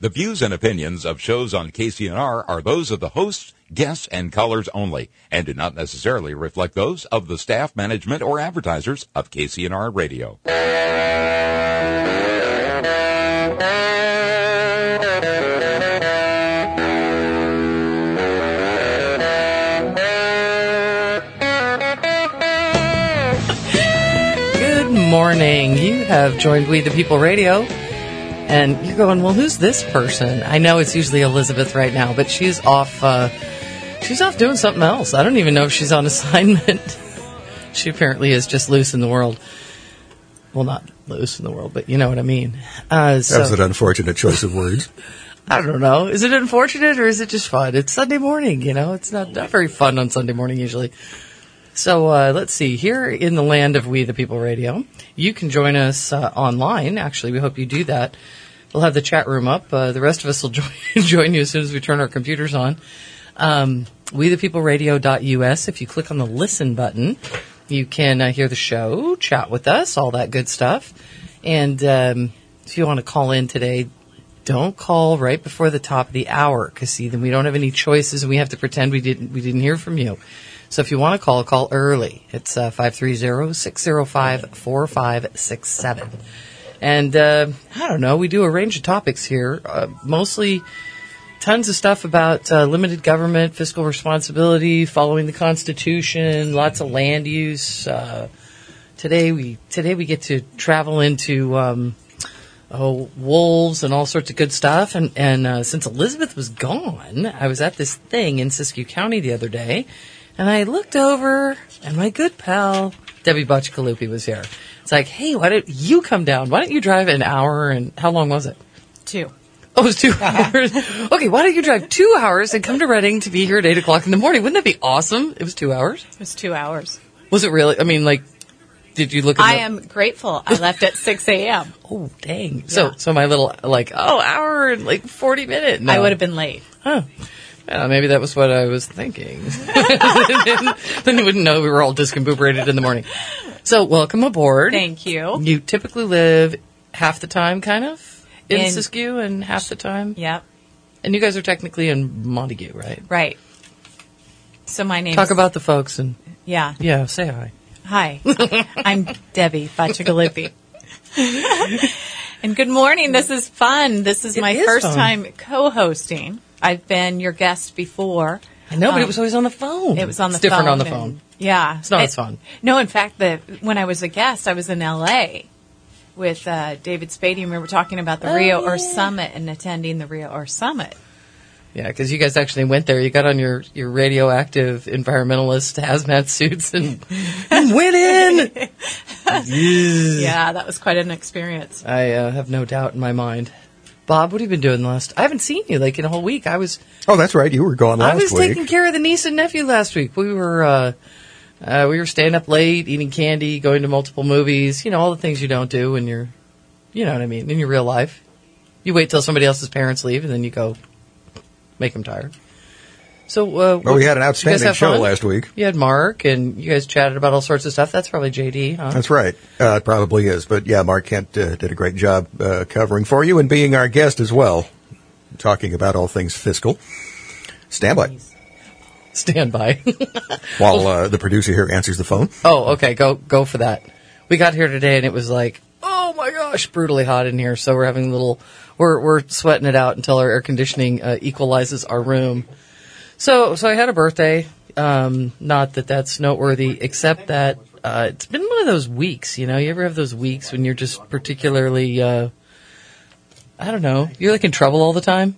The views and opinions of shows on KCNR are those of the hosts, guests, and callers only, and do not necessarily reflect those of the staff, management, or advertisers of KCNR Radio. Good morning. You have joined We the People Radio. And you're going, well, who's this person? I know it's usually Elizabeth right now, but she's off doing something else. I don't even know if she's on assignment. She apparently is just loose in the world. Well, not loose in the world, but you know what I mean. That was an unfortunate choice of words. I don't know. Is it unfortunate or is it just fun? It's Sunday morning, you know. It's not very fun on Sunday morning usually. So let's see. Here in the land of We the People Radio, you can join us online. Actually, we hope you do that. We'll have the chat room up. The rest of us will join you as soon as we turn our computers on. WeThePeopleRadio.us. If you click on the listen button, you can hear the show, chat with us, all that good stuff. And if you want to call in today, don't call right before the top of the hour, because see, then we don't have any choices and we have to pretend we didn't hear from you. So if you want to call early. It's 530-605-4567. And I don't know, we do a range of topics here, mostly tons of stuff about limited government, fiscal responsibility, following the Constitution, lots of land use. Today we get to travel into wolves and all sorts of good stuff. And since Elizabeth was gone, I was at this thing in Siskiyou County the other day. And I looked over, and my good pal, Debbie Butchkalupi, was here. It's like, hey, why don't you come down? Why don't you drive an hour, and how long was it? 2. Oh, it was 2 hours. Okay, why don't you drive 2 hours and come to Reading to be here at 8 o'clock in the morning? Wouldn't that be awesome? It was 2 hours? It was 2 hours. Was it really? I mean, like, did you look at I am grateful. I left at 6 a.m. Oh, dang. Yeah. So my little, hour and 40 minutes. No. I would have been late. Huh. Yeah, maybe that was what I was thinking. Then you wouldn't know we were all discombobulated in the morning. So, welcome aboard. Thank you. You typically live half the time, kind of, in Siskiyou, and half the time? Yep. And you guys are technically in Montague, right? Right. So my name Talk about the folks and... Yeah. Yeah, say hi. Hi. I'm Debbie Butchkalupi. And good morning. This is fun. This is my first time co-hosting. I've been your guest before. I know, but it was always on the phone. It was on the phone. It's different on the phone. Yeah. It's not as fun. No, in fact, when I was a guest, I was in L.A. with David Spady, and we were talking about the Rio Earth Summit and attending the Rio Earth Summit. Yeah, because you guys actually went there. You got on your radioactive environmentalist hazmat suits and went in. Yeah, that was quite an experience. I have no doubt in my mind. Bob, what have you been doing I haven't seen you in a whole week. Oh, that's right. You were gone last week. I was taking care of the niece and nephew last week. We were staying up late, eating candy, going to multiple movies. You know, all the things you don't do when you're, you know what I mean, in your real life. You wait till somebody else's parents leave, and then you go make them tired. So, we had an outstanding show last week. You had Mark, and you guys chatted about all sorts of stuff. That's probably JD, huh? That's right. It probably is. But, yeah, Mark Kent did a great job covering for you and being our guest as well, talking about all things fiscal. Stand by. Stand by. While the producer here answers the phone. Oh, okay. Go for that. We got here today, and it was like, oh, my gosh, brutally hot in here. So we're having we're sweating it out until our air conditioning equalizes our room. So I had a birthday. Not that that's noteworthy, except that it's been one of those weeks. You know, you ever have those weeks when you're just particularly, I don't know, you're in trouble all the time?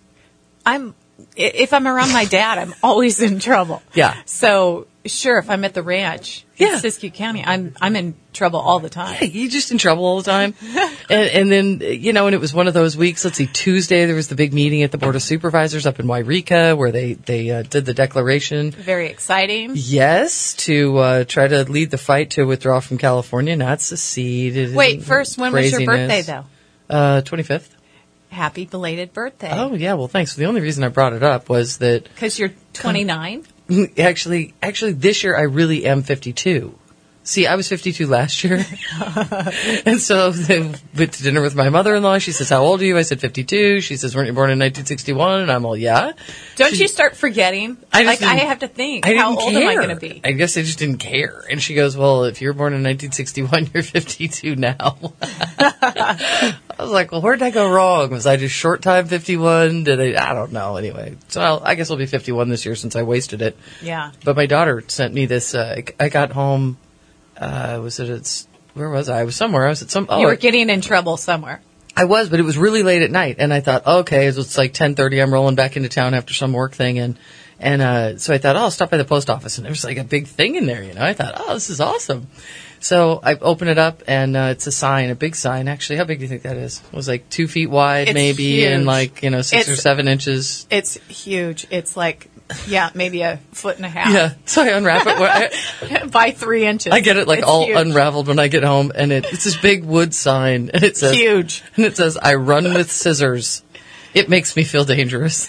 If I'm around my dad, I'm always in trouble. Yeah. So sure, if I'm at the ranch in Siskiyou County, I'm in trouble all the time. Yeah, you're just in trouble all the time. and then, you know, and it was one of those weeks. Let's see, Tuesday there was the big meeting at the Board of Supervisors up in Wairika where they did the declaration. Very exciting. Yes, to try to lead the fight to withdraw from California, not secede. Wait, first, when was your birthday, though? 25th. Happy belated birthday. Oh, yeah, well, thanks. The only reason I brought it up was that... Because you're 29? Actually, this year I really am 52. See, I was 52 last year. And so they went to dinner with my mother-in-law. She says, how old are you? I said 52. She says, weren't you born in 1961? And I'm all, yeah. Don't you start forgetting? I have to think, how old am I going to be? I guess I just didn't care. And she goes, well, if you were born in 1961, you're 52 now. I was like, well, where did I go wrong? Was I just short time 51? I don't know. Anyway, so I guess I'll be 51 this year since I wasted it. Yeah. But my daughter sent me this. I got home. Where was I? I was somewhere. I was at some. You were getting in trouble somewhere. I was, but it was really late at night, and I thought, okay, it's like 10:30. I'm rolling back into town after some work thing, and so I thought, I'll stop by the post office, and there was like a big thing in there, I thought, oh, this is awesome. So I open it up, and it's a sign, a big sign. Actually, how big do you think that is? It was like 2 feet wide, it's maybe, huge. and like 6 or 7 inches. It's huge. It's like. Yeah, maybe a foot and a half. Yeah, so I unwrap it. By 3 inches. I get it it's all huge. unraveled when I get home, and it's this big wood sign, and it says huge, and it says, "I run with scissors. It makes me feel dangerous."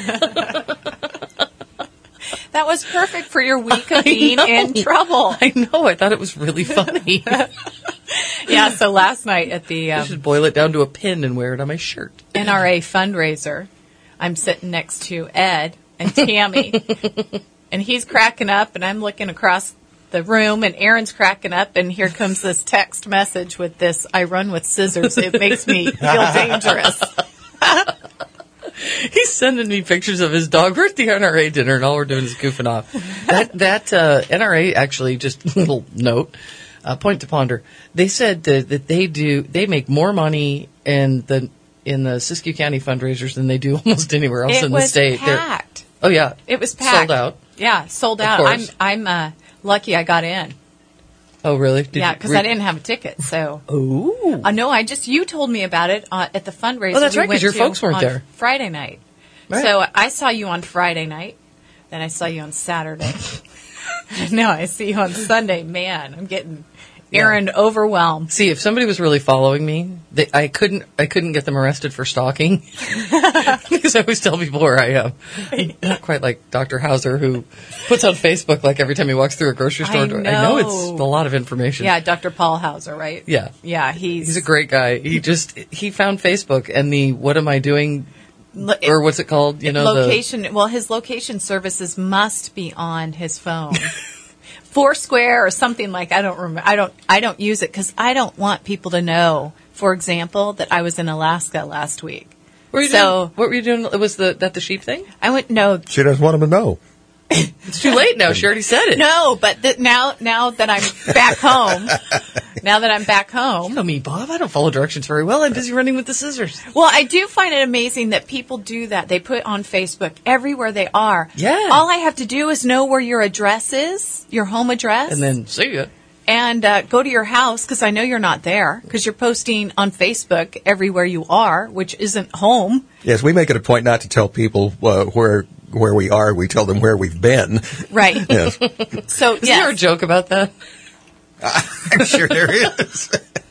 That was perfect for your week of being in trouble. I know. I thought it was really funny. Yeah. So last night at the I should boil it down to a pin and wear it on my shirt. NRA fundraiser, I'm sitting next to Ed and Tammy, and he's cracking up, and I'm looking across the room, and Aaron's cracking up, and here comes this text message with this, I run with scissors. It makes me feel dangerous. He's sending me pictures of his dog. We're at the NRA dinner, and all we're doing is goofing off. That NRA, actually, just a little note, point to ponder. They said that they make more money in the Siskiyou County fundraisers than they do almost anywhere else in the state. It was packed. Oh, yeah. It was packed. Sold out. Yeah, sold out. I'm lucky I got in. Oh, really? Because I didn't have a ticket, so. Oh. No, you told me about it at the fundraiser. Oh, that's right, because your folks weren't there. Friday night. Right. So I saw you on Friday night. Then I saw you on Saturday. No, I see you on Sunday. Man, I'm getting Aaron overwhelmed. See, if somebody was really following me, I couldn't get them arrested for stalking because I always tell people where I am. Not quite like Dr. Hauser, who puts on Facebook like every time he walks through a grocery store. I know it's a lot of information. Yeah, Dr. Paul Hauser, right? Yeah, yeah, he's a great guy. He found Facebook and the what am I doing? Or what's it called? Location. His location services must be on his phone. Foursquare or something like, I don't remember. I don't use it because I don't want people to know, for example, that I was in Alaska last week. What were you doing? Was that the sheep thing? No. She doesn't want them to know. It's too late now. She already said it. No, but now that I'm back home, You know me, Bob. I don't follow directions very well. I'm busy running with the scissors. Well, I do find it amazing that people do that. They put on Facebook everywhere they are. Yeah. All I have to do is know where your address is, your home address. And then see ya. And go to your house, because I know you're not there, because you're posting on Facebook everywhere you are, which isn't home. Yes, we make it a point not to tell people where we are. We tell them where we've been. Right. Yes. So, Is there a joke about that? I'm sure there is.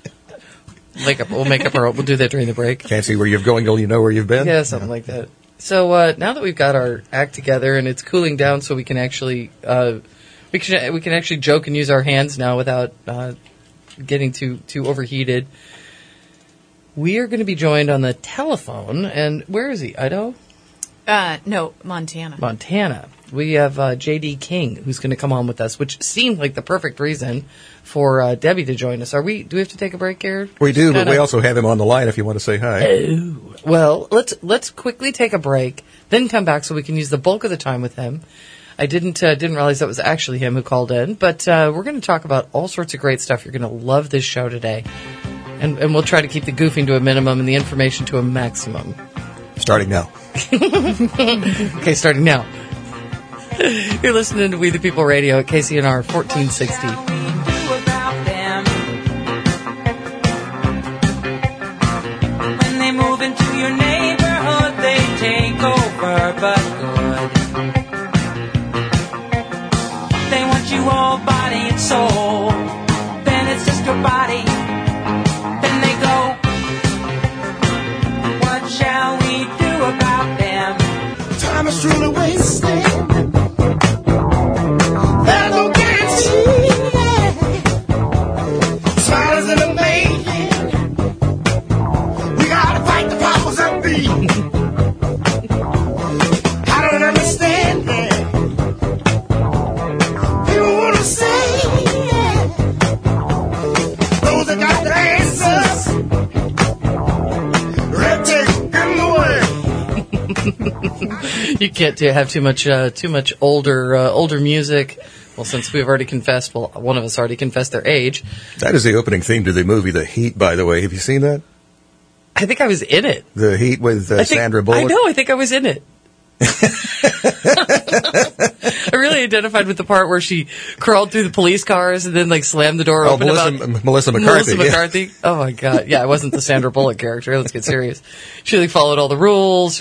We'll do that during the break. Can't see where you're going till you know where you've been. Yeah, something like that. So now that we've got our act together and it's cooling down, so we can actually we can actually joke and use our hands now without getting too overheated. We are going to be joined on the telephone, and where is he? Idaho? No, Montana. Montana. We have J.D. King, who's going to come on with us, which seemed like the perfect reason for Debbie to join us. Do we have to take a break here? We do, but we also have him on the line if you want to say hi. Oh. Well, let's quickly take a break, then come back so we can use the bulk of the time with him. I didn't realize that was actually him who called in, but we're going to talk about all sorts of great stuff. You're going to love this show today. And we'll try to keep the goofing to a minimum and the information to a maximum. Starting now. Okay, starting now. You're listening to We the People Radio at KCNR 1460. When they move into your neighborhood, they take over, but good. They want you all body and soul. Then it's just your body. Then they go. What shall we do about them? Time is truly wasted. There's no guarantee You can't have too much older music. Well, since we've already confessed, one of us already confessed their age. That is the opening theme to the movie The Heat, by the way. Have you seen that? I think I was in it. The Heat with Sandra Bullock? I know, I think I was in it. I really identified with the part where she crawled through the police cars and then like slammed the door open. Melissa McCarthy. Melissa McCarthy. Yeah. Oh my God. Yeah, it wasn't the Sandra Bullock character. Let's get serious. She like followed all the rules.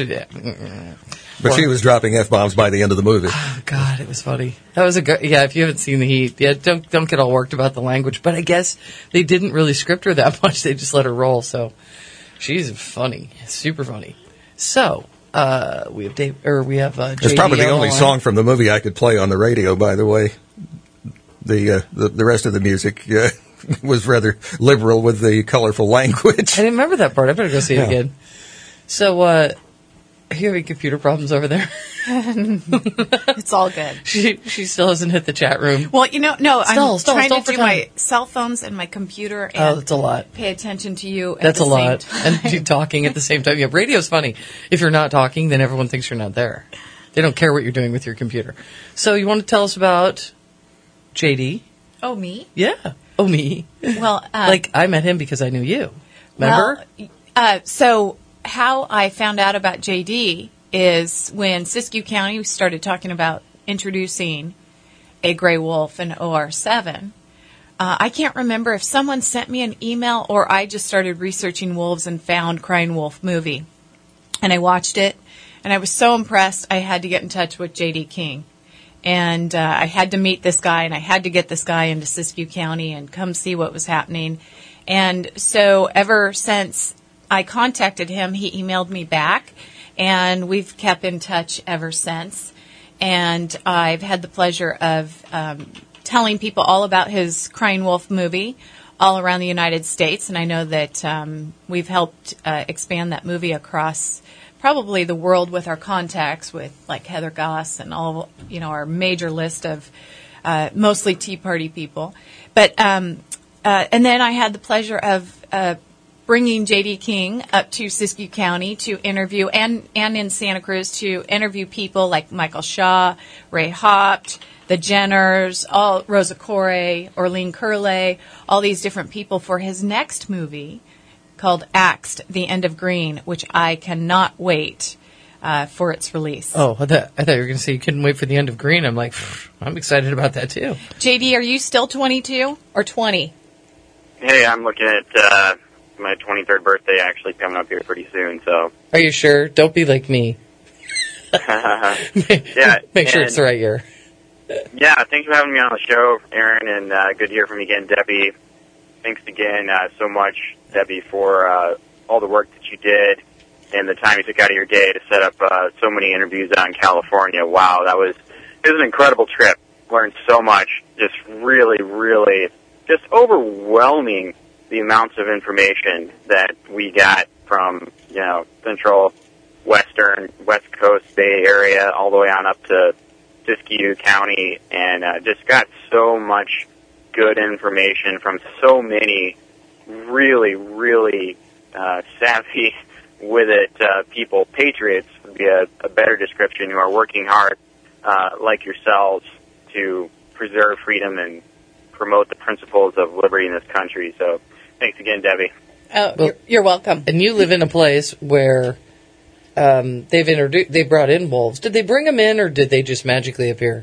But she was dropping F-bombs by the end of the movie. Oh God, it was funny. That was if you haven't seen The Heat, don't get all worked about the language. But I guess they didn't really script her that much. They just let her roll. So she's funny, super funny. So. We have JD. It's probably the only song from the movie I could play on the radio, by the way. The rest of the music was rather liberal with the colorful language. I didn't remember that part. I better go see it again. So, are you having computer problems over there? It's all good. She still hasn't hit the chat room. Well, no, I'm trying to do my cell phones and my computer and that's a lot. Pay attention to you at that's the a same lot. time. And you talking at the same time. Yeah, radio's funny. If you're not talking, then everyone thinks you're not there. They don't care what you're doing with your computer. So you want to tell us about JD? Oh, me? Yeah. Oh, me. Well, I met him because I knew you. Remember? Well, so how I found out about JD is when Siskiyou County started talking about introducing a gray wolf in OR7. I can't remember if someone sent me an email or I just started researching wolves and found Crying Wolf movie. And I watched it, and I was so impressed I had to get in touch with J.D. King. And I had to meet this guy, and I had to get this guy into Siskiyou County and come see what was happening. And so ever since I contacted him, he emailed me back. And we've kept in touch ever since. And I've had the pleasure of telling people all about his Crying Wolf movie all around the United States. And I know that we've helped expand that movie across probably the world with our contacts with like Heather Goss and all, our major list of mostly Tea Party people. But and then I had the pleasure of bringing J.D. King up to Siskiyou County to interview, and in Santa Cruz to interview people like Michael Shaw, Ray Haupt, the Jenners, Rosa Corey, Orlean Curley, all these different people for his next movie called Axed, The End of Green, which I cannot wait for its release. Oh, I thought you were going to say you couldn't wait for The End of Green. I'm like, I'm excited about that too. JD, are you still 22 or 20? Hey, I'm looking at my 23rd birthday actually coming up here pretty soon, so. Are you sure? Don't be like me. Yeah. Make sure it's the right year. Yeah, thanks for having me on the show, Aaron, and good to hear from you again, Debbie. Thanks again so much, Debbie, for all the work that you did and the time you took out of your day to set up so many interviews out in California. Wow, it was an incredible trip. Learned so much. Just really, really, just overwhelming the amounts of information that we got from, Central, Western, West Coast Bay Area, all the way on up to Siskiyou County, and just got so much good information from so many really, really savvy with it people, patriots would be a better description, who are working hard, like yourselves, to preserve freedom and promote the principles of liberty in this country. So thanks again, Debbie. Oh, you're welcome. And you live in a place where they brought in wolves. Did they bring them in, or did they just magically appear?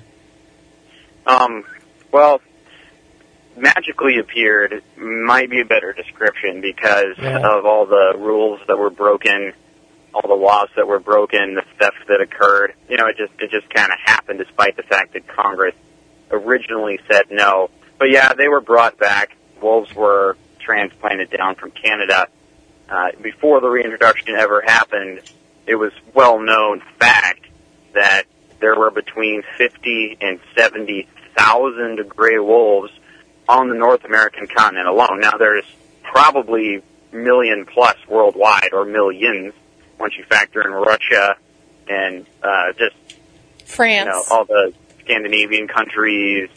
Well, magically appeared might be a better description because of all the rules that were broken, all the laws that were broken, the theft that occurred. It just kind of happened despite the fact that Congress originally said no. But yeah, they were brought back. Wolves were transplanted down from Canada. Before the reintroduction ever happened, it was well-known fact that there were between 50 and 70,000 gray wolves on the North American continent alone. Now, there's probably million-plus worldwide, or millions, once you factor in Russia and just France, all the Scandinavian countries.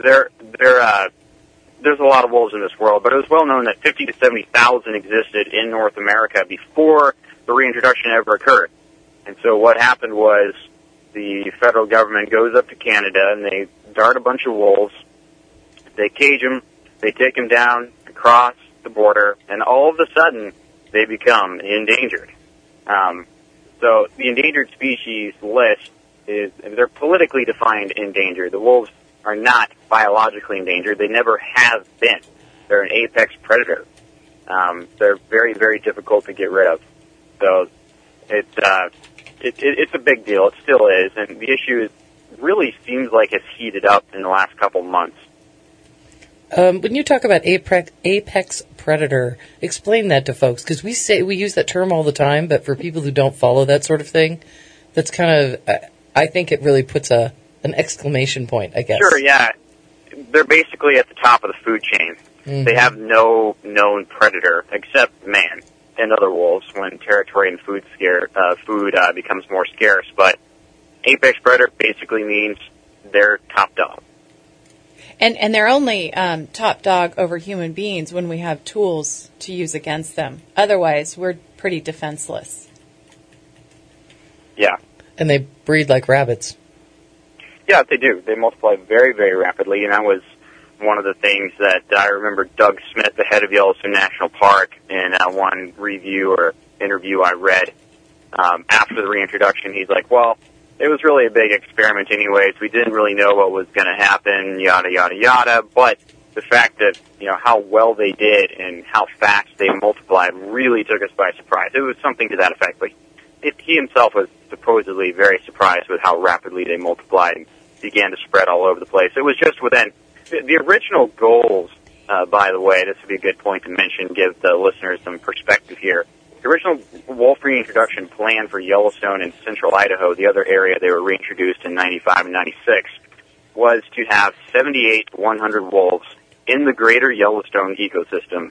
There's a lot of wolves in this world, but it was well known that 50 to 70,000 existed in North America before the reintroduction ever occurred. And so what happened was the federal government goes up to Canada and they dart a bunch of wolves. They cage them. They take them down across the border, and all of a sudden they become endangered. So the endangered species list they're politically defined endangered. The wolves are not biologically endangered. They never have been. They're an apex predator. They're very, very difficult to get rid of. So it's a big deal. It still is, and the issue really seems like it's heated up in the last couple months. When you talk about apex predator, explain that to folks, because we use that term all the time, but for people who don't follow that sort of thing, that's kind of, I think it really puts an exclamation point, I guess. Sure, yeah. They're basically at the top of the food chain. Mm-hmm. They have no known predator except man and other wolves when territory and food becomes more scarce. But apex predator basically means they're top dog. And they're only top dog over human beings when we have tools to use against them. Otherwise, we're pretty defenseless. Yeah. And they breed like rabbits. Yeah, they do. They multiply very, very rapidly, and that was one of the things that I remember Doug Smith, the head of Yellowstone National Park, in one review or interview I read after the reintroduction, he's like, well, it was really a big experiment anyways. We didn't really know what was going to happen, yada, yada, yada. But the fact that, how well they did and how fast they multiplied really took us by surprise. It was something to that effect. But he himself was supposedly very surprised with how rapidly they multiplied and began to spread all over the place. It was just within the original goals, by the way, this would be a good point to mention, give the listeners some perspective here. The original wolf reintroduction plan for Yellowstone and central Idaho, the other area they were reintroduced in 95 and 96, was to have 78 to 100 wolves in the greater Yellowstone ecosystem.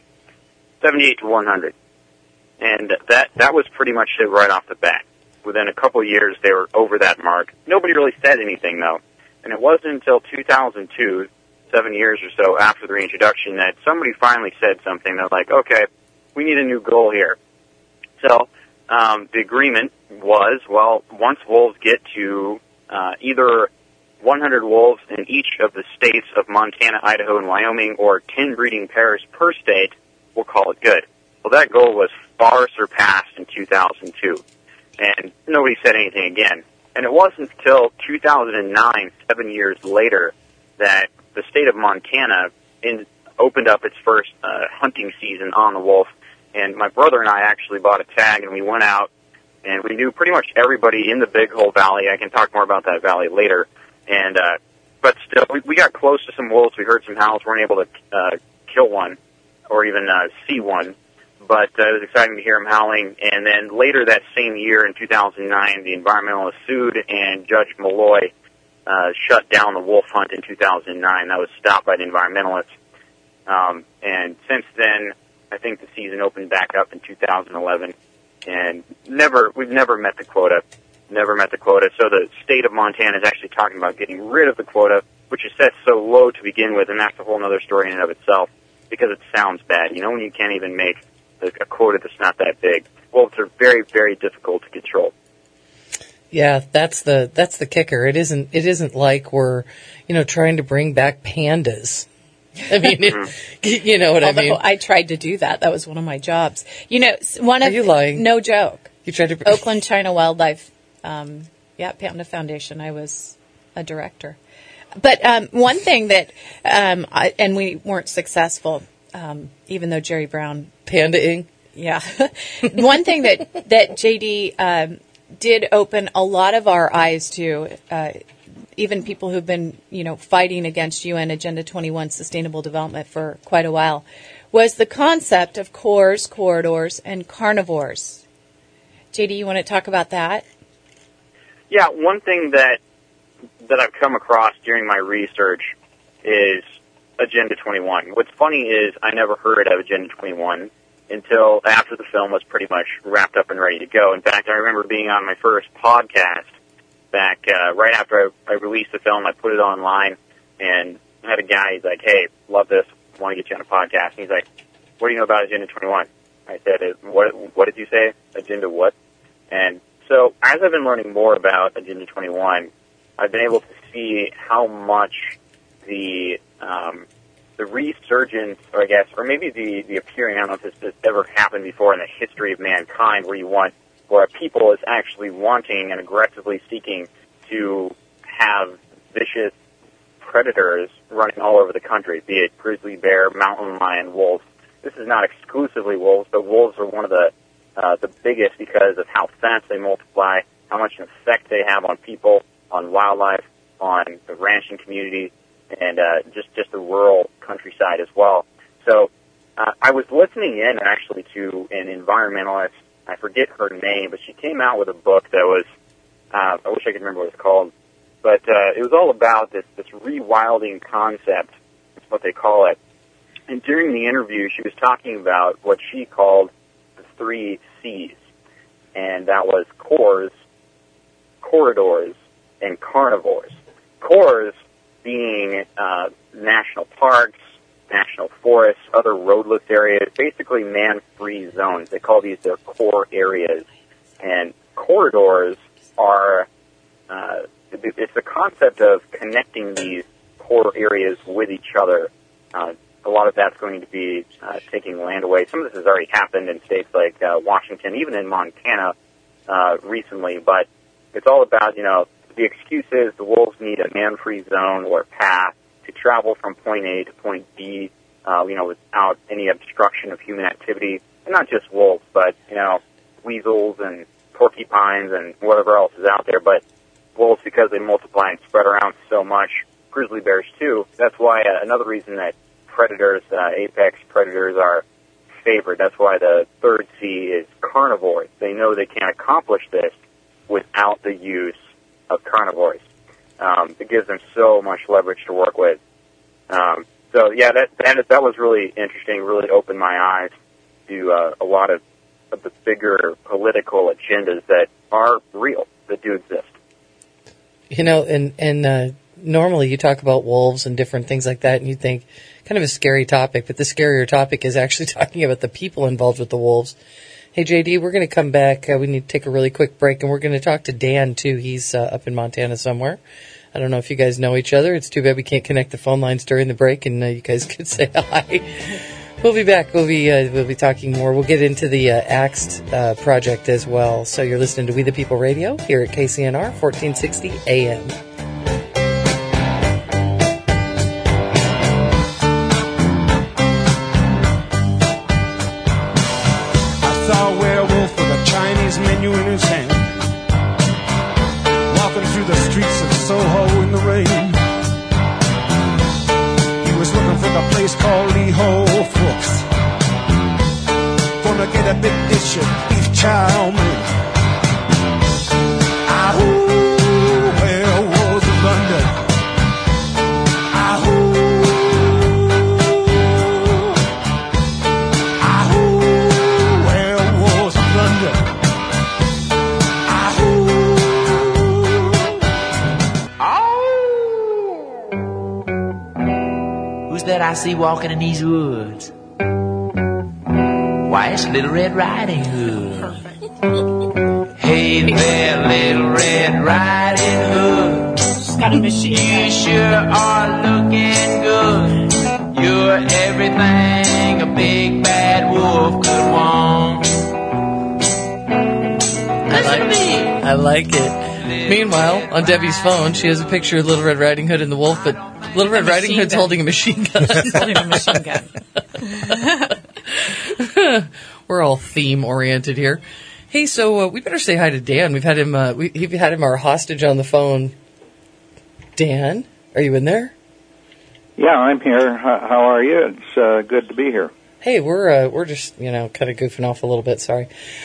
78 to 100. And that was pretty much it right off the bat. Within a couple of years, they were over that mark. Nobody really said anything, though. And it wasn't until 2002, 7 years or so after the reintroduction, that somebody finally said something. They're like, okay, we need a new goal here. So the agreement was, well, once wolves get to either 100 wolves in each of the states of Montana, Idaho, and Wyoming, or 10 breeding pairs per state, we'll call it good. Well, that goal was far surpassed in 2002, and nobody said anything again. And it wasn't until 2009, 7 years later, that the state of Montana opened up its first hunting season on the wolf. And my brother and I actually bought a tag, and we went out, and we knew pretty much everybody in the Big Hole Valley. I can talk more about that valley later. And but still, we got close to some wolves. We heard some howls. We weren't able to kill one or even see one. But it was exciting to hear him howling. And then later that same year, in 2009, the environmentalists sued, and Judge Malloy shut down the wolf hunt in 2009. That was stopped by the environmentalists. And since then, I think the season opened back up in 2011, and we've never met the quota. Never met the quota. So the state of Montana is actually talking about getting rid of the quota, which is set so low to begin with, and that's a whole other story in and of itself, because it sounds bad. When you can't even make a quota that's not that big. Wolves are very, very difficult to control. Yeah, that's the kicker. It isn't like we're, trying to bring back pandas. I mean, you know what I mean? I tried to do that. That was one of my jobs. Are you lying? No joke. You tried to Oakland China Wildlife, Panda Foundation. I was a director. But one thing that, and we weren't successful, even though Jerry Brown Panda-ing. Yeah. One thing that JD did open a lot of our eyes to, even people who've been, fighting against UN Agenda 21 Sustainable Development for quite a while, was the concept of cores, corridors, and carnivores. JD, you want to talk about that? Yeah, one thing that I've come across during my research is Agenda 21. What's funny is I never heard of Agenda 21 until after the film was pretty much wrapped up and ready to go. In fact, I remember being on my first podcast back right after I released the film. I put it online, and I had a guy, he's like, hey, love this, want to get you on a podcast. And he's like, what do you know about Agenda 21? I said, what did you say? Agenda what? And So as I've been learning more about Agenda 21, I've been able to see how much the resurgence, or I guess, or maybe the appearing, I don't know if this has ever happened before in the history of mankind, where a people is actually wanting and aggressively seeking to have vicious predators running all over the country, be it grizzly bear, mountain lion, wolves. This is not exclusively wolves, but wolves are one of the biggest because of how fast they multiply, how much an effect they have on people, on wildlife, on the ranching community, and just the rural countryside as well. So I was listening in actually to an environmentalist. I forget her name, but she came out with a book that was, I wish I could remember what it's called, but it was all about this rewilding concept. That's what they call it. And during the interview, she was talking about what she called the 3 C's, and that was cores, corridors, and carnivores. Cores being national parks, national forests, other roadless areas, basically man-free zones. They call these their core areas. And corridors are, it's the concept of connecting these core areas with each other. A lot of that's going to be taking land away. Some of this has already happened in states like Washington, even in Montana recently, but it's all about, the excuse is the wolves need a man-free zone or path to travel from point A to point B, without any obstruction of human activity. And not just wolves, but, weasels and porcupines and whatever else is out there. But wolves, because they multiply and spread around so much, grizzly bears too. That's why another reason that predators, apex predators, are favored. That's why the 3rd C is carnivores. They know they can't accomplish this without the use of carnivores. It gives them so much leverage to work with. So yeah, that was really interesting. Really opened my eyes to a lot of the bigger political agendas that are real, that do exist. And normally you talk about wolves and different things like that, and you think kind of a scary topic, but the scarier topic is actually talking about the people involved with the wolves. Hey, JD, we're going to come back. We need to take a really quick break, and we're going to talk to Dan, too. He's up in Montana somewhere. I don't know if you guys know each other. It's too bad we can't connect the phone lines during the break, and you guys could say hi. We'll be back. We'll be talking more. We'll get into the Axed project as well. So you're listening to We the People Radio here at KCNR, 1460 AM. Menu in his hand, walking through the streets of Soho in the rain. He was looking for the place called Lee Ho Fooks, gonna get a big dish of beef chow mein. Where was London? That I see walking in these woods. Why, it's Little Red Riding Hood. Hey there, Little Red Riding Hood. She's got a machine. You sure are looking good. You're everything a big bad wolf could want. I like it. Meanwhile, on Debbie's phone, she has a picture of Little Red Riding Hood and the wolf, but Little Red Riding Hood's holding a machine gun. She's holding a machine gun. We're all theme-oriented here. Hey, so we better say hi to Dan. We've had him we've had him our hostage on the phone. Dan, are you in there? Yeah, I'm here. How are you? It's good to be here. Hey, we're just, kind of goofing off a little bit, sorry.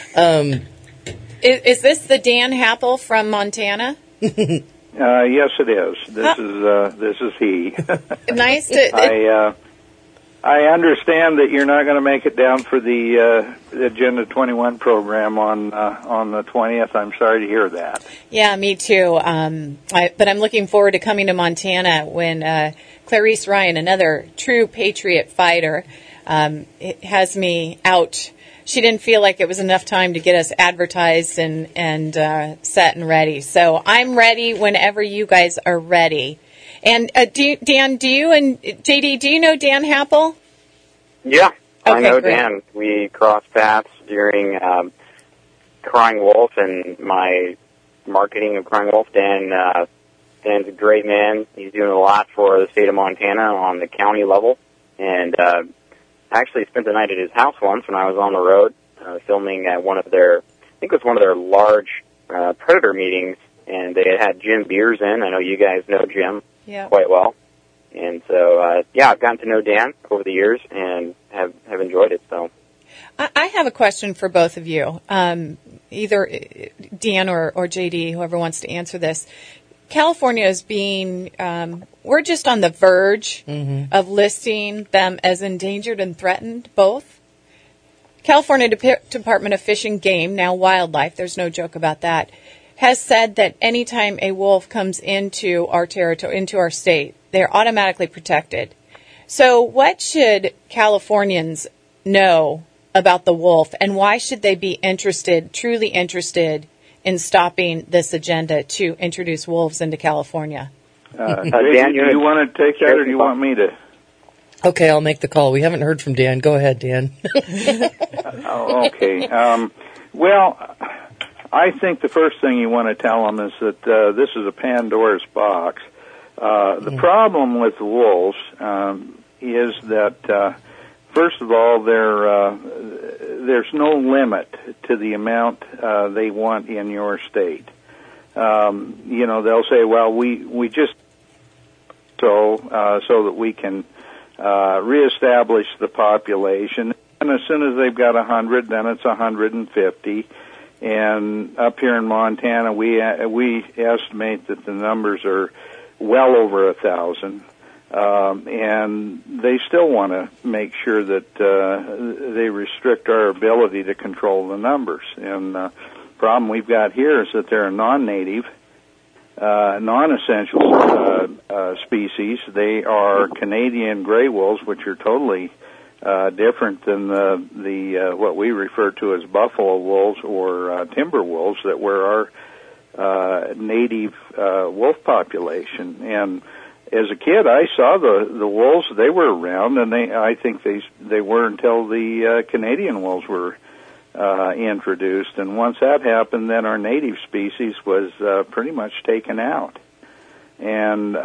Is this the Dan Happel from Montana? Yes, it is. This is he. Nice to. I understand that you're not going to make it down for the Agenda 21 program on the 20th. I'm sorry to hear that. Yeah, me too. But I'm looking forward to coming to Montana when Clarice Ryan, another true patriot fighter, has me out she didn't feel like it was enough time to get us advertised and set and ready. So I'm ready whenever you guys are ready. And Dan, do you and JD, do you know Dan Happel? Yeah, I Okay, know great. Dan. We crossed paths during Crying Wolf and my marketing of Crying Wolf. Dan's a great man. He's doing a lot for the state of Montana on the county level. And I actually spent the night at his house once when I was on the road filming at one of their, I think it was one of their large predator meetings. And they had Jim Beers in. I know you guys know Jim quite well. And so, I've gotten to know Dan over the years and have enjoyed it. So, I have a question for both of you, either Dan or JD, whoever wants to answer this. California is being, we're just on the verge of listing them as endangered and threatened, both. California Department of Fish and Game, now Wildlife, there's no joke about that, has said that anytime a wolf comes into our territory, into our state, they're automatically protected. So what should Californians know about the wolf, and why should they be truly interested in stopping this agenda to introduce wolves into California? Dan, do you want to take that, or do you want me to? Okay, I'll make the call. We haven't heard from Dan. Go ahead, Dan. Okay. Well, I think the first thing you want to tell them is that this is a Pandora's box. The problem with the wolves is that, first of all, there's no limit to the amount they want in your state. They'll say, well, we just so that we can reestablish the population. And as soon as they've got 100, then it's 150. And up here in Montana, we estimate that the numbers are well over 1,000. And they still want to make sure that they restrict our ability to control the numbers. And the problem we've got here is that they're a non-native, non-essential species. They are Canadian gray wolves, which are totally different than the what we refer to as buffalo wolves or timber wolves that were our native wolf population. And as a kid, I saw the wolves. They were around, and I think they were until the Canadian wolves were introduced. And once that happened, then our native species was pretty much taken out. And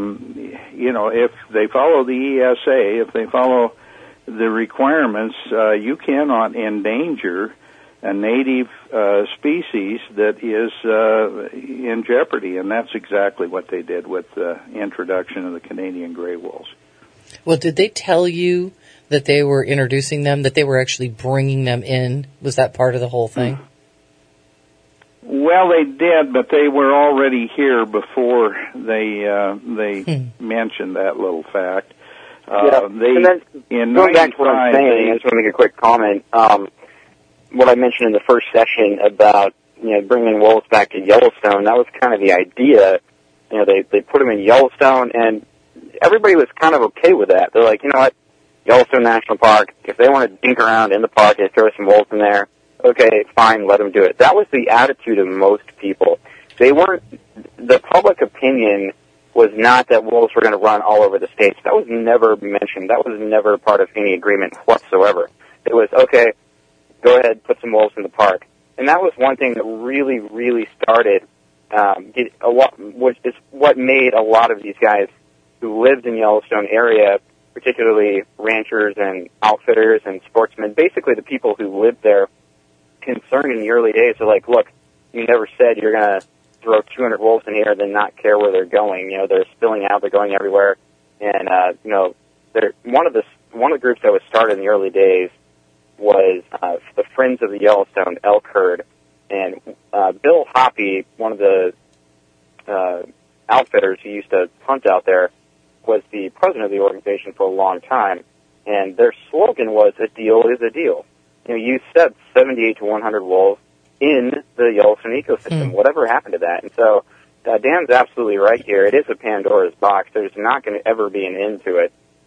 if they follow the ESA, if they follow the requirements, you cannot endanger a native species that is in jeopardy, and that's exactly what they did with the introduction of the Canadian gray wolves. Well, did they tell you that they were introducing them, that they were actually bringing them in? Was that part of the whole thing? Well, they did, but they were already here before they mentioned that little fact. and then, going back to what I'm saying, I just want to make a quick comment. What I mentioned in the first session about bringing wolves back to Yellowstone, that was kind of the idea. They put them in Yellowstone, and everybody was kind of okay with that. They're like, you know what, Yellowstone National Park, if they want to dink around in the park and throw some wolves in there, okay, fine, let them do it. That was the attitude of most people. The public opinion was not that wolves were going to run all over the states. That was never mentioned. That was never part of any agreement whatsoever. It was, okay, go ahead, put some wolves in the park. And that was one thing that really, really started, which is what made a lot of these guys who lived in the Yellowstone area, particularly ranchers and outfitters and sportsmen, basically the people who lived there, concerned in the early days. They're like, look, you never said you're going to throw 200 wolves in here and then not care where they're going. They're spilling out, they're going everywhere. And, they're one of the groups that was started in the early days was the Friends of the Yellowstone Elk Herd. And Bill Hoppy, one of the outfitters who used to hunt out there, was the president of the organization for a long time. And their slogan was, a deal is a deal. You said 78 to 100 wolves in the Yellowstone ecosystem. Whatever happened to that? And so Dan's absolutely right here. It is a Pandora's box. There's not going to ever be an end to it.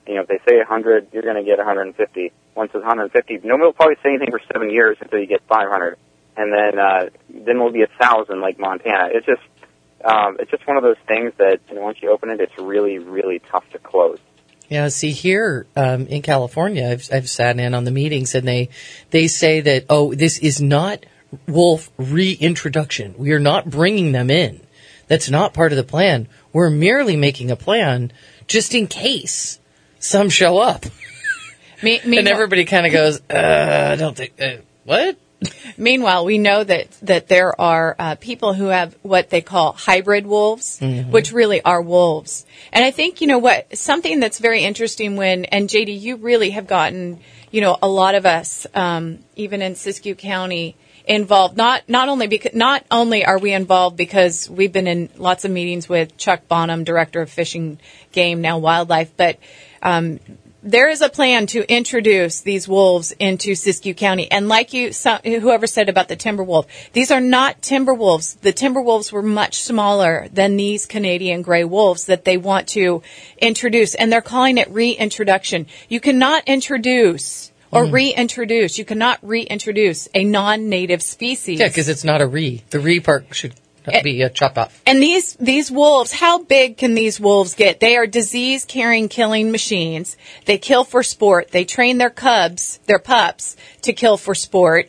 if they say 100, you're going to get 150. Once it's 150, nobody will probably say anything for 7 years until you get 500, and then will be 1,000 like Montana. It's just one of those things that once you open it, it's really, really tough to close. Yeah, see here in California, I've sat in on the meetings, and they say that, this is not wolf reintroduction. We are not bringing them in. That's not part of the plan. We're merely making a plan just in case some show up. And everybody kind of goes, I don't think, what? Meanwhile, we know that there are people who have what they call hybrid wolves, which really are wolves. And I think, something that's very interesting and JD, you really have gotten, a lot of us, even in Siskiyou County, involved. Not only are we involved because we've been in lots of meetings with Chuck Bonham, Director of Fishing, Game, now Wildlife, but there is a plan to introduce these wolves into Siskiyou County. And like whoever said about the timber wolf, these are not timber wolves. The timber wolves were much smaller than these Canadian gray wolves that they want to introduce. And they're calling it reintroduction. You cannot introduce or reintroduce. You cannot reintroduce a non-native species. Yeah, because it's not a The part should be chopped off. And these wolves, how big can these wolves get? They are disease-carrying killing machines. They kill for sport. They train their pups, to kill for sport.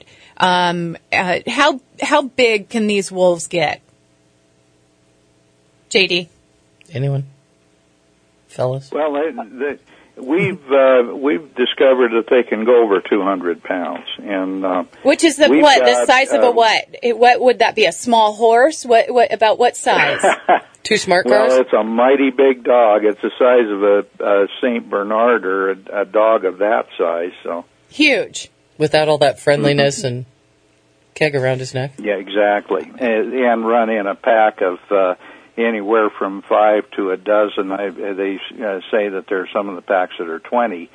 How big can these wolves get? JD? Anyone? Fellas? Well, we've discovered that they can go over 200 pounds, and which is the size of a what? What would that be? A small horse? What about what size? Two smart cars? Well, it's a mighty big dog. It's the size of a Saint Bernard or a dog of that size. So huge. Without all that friendliness and keg around his neck. Yeah, exactly, and run in a pack of. Anywhere from 5 to a dozen. They say that there are some of the packs that are 20.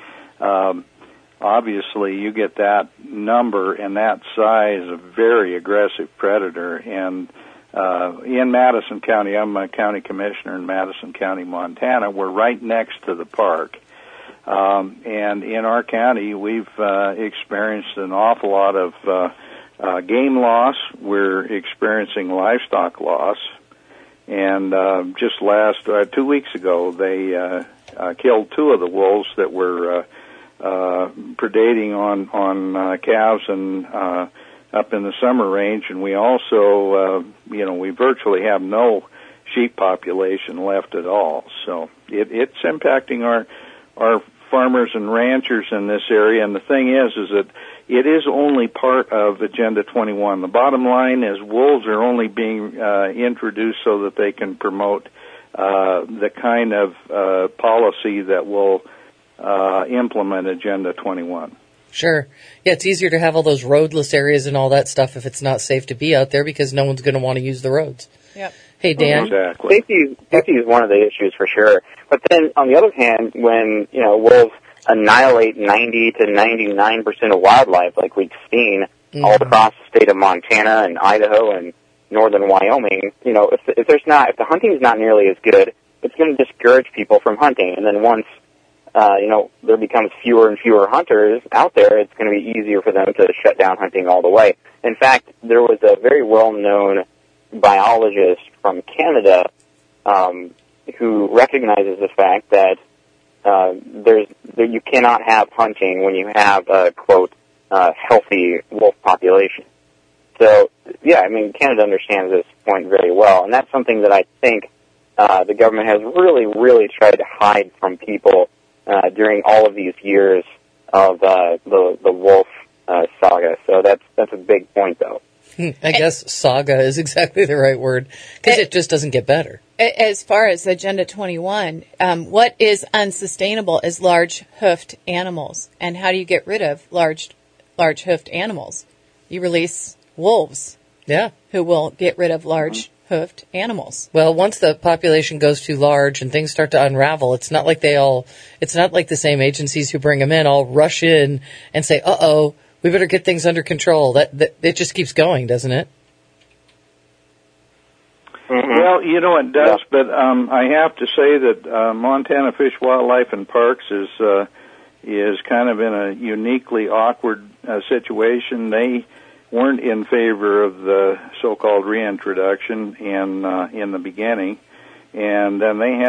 Obviously, you get that number and that size, a very aggressive predator. And in Madison County, I'm a county commissioner in Madison County, Montana. We're right next to the park. And in our county, we've experienced an awful lot of game loss. We're experiencing livestock loss. And just 2 weeks ago, they killed 2 of the wolves that were predating on calves and up in the summer range. And we also, we virtually have no sheep population left at all. So it's impacting our farmers and ranchers in this area. And the thing is that it is only part of Agenda 21. The bottom line is wolves are only being introduced so that they can promote the kind of policy that will implement Agenda 21. Sure. Yeah, it's easier to have all those roadless areas and all that stuff if it's not safe to be out there because no one's going to want to use the roads. Yep. Hey, Dan. Exactly. Safety is one of the issues for sure. But then, on the other hand, when wolves annihilate 90 to 99% of wildlife, like we've seen all across the state of Montana and Idaho and northern Wyoming, if the hunting is not nearly as good, it's going to discourage people from hunting. And then once there becomes fewer and fewer hunters out there, it's going to be easier for them to shut down hunting all the way. In fact, there was a very well-known biologist from Canada who recognizes the fact that you cannot have hunting when you have a, quote, healthy wolf population. So, yeah, Canada understands this point very well, and that's something that I think the government has really, really tried to hide from people during all of these years of the wolf saga. So that's a big point, though. I guess saga is exactly the right word, because it just doesn't get better. As far as Agenda 21, what is unsustainable is large hoofed animals. And how do you get rid of large hoofed animals? You release wolves. Yeah. Who will get rid of large hoofed animals. Well, once the population goes too large and things start to unravel, it's not like the same agencies who bring them in all rush in and say, uh-oh, we better get things under control. That it just keeps going, doesn't it? Well, you know it does, but I have to say that Montana Fish, Wildlife, and Parks is kind of in a uniquely awkward situation. They weren't in favor of the so-called reintroduction in the beginning, and then they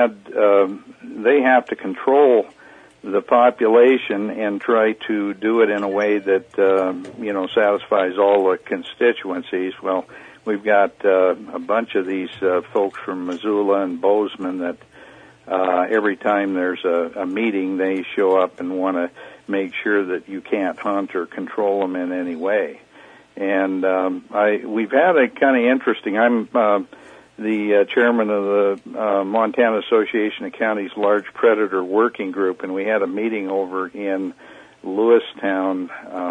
have to control the population and try to do it in a way that satisfies all the constituencies. Well, we've got a bunch of these folks from Missoula and Bozeman that every time there's a meeting, they show up and want to make sure that you can't hunt or control them in any way. And we've had a kind of interesting. I'm the chairman of the Montana Association of Counties Large Predator Working Group, and we had a meeting over in Lewistown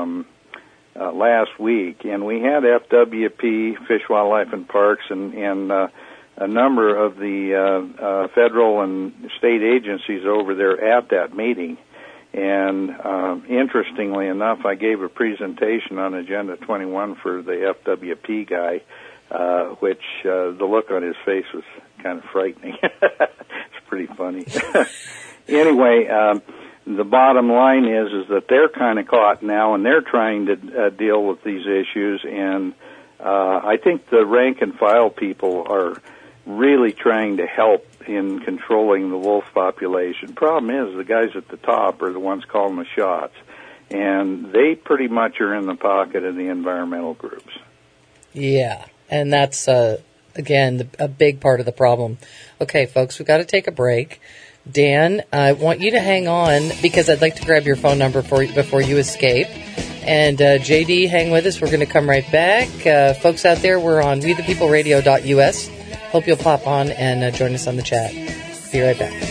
last week, and we had FWP, Fish, Wildlife, and Parks, and a number of the federal and state agencies over there at that meeting. And interestingly enough, I gave a presentation on Agenda 21 for the FWP guy, which the look on his face was kind of frightening. It's pretty funny. Anyway, the bottom line is that they're kind of caught now, and they're trying to deal with these issues. And I think the rank and file people are really trying to help in controlling the wolf population. Problem is, the guys at the top are the ones calling the shots, and they pretty much are in the pocket of the environmental groups. Yeah, and that's, again, a big part of the problem. Okay, folks, we've got to take a break. Dan, I want you to hang on because I'd like to grab your phone number before you escape. And JD, hang with us. We're going to come right back. Folks out there, we're on WeThePeopleRadio.us. Hope you'll pop on and join us on the chat. Be right back.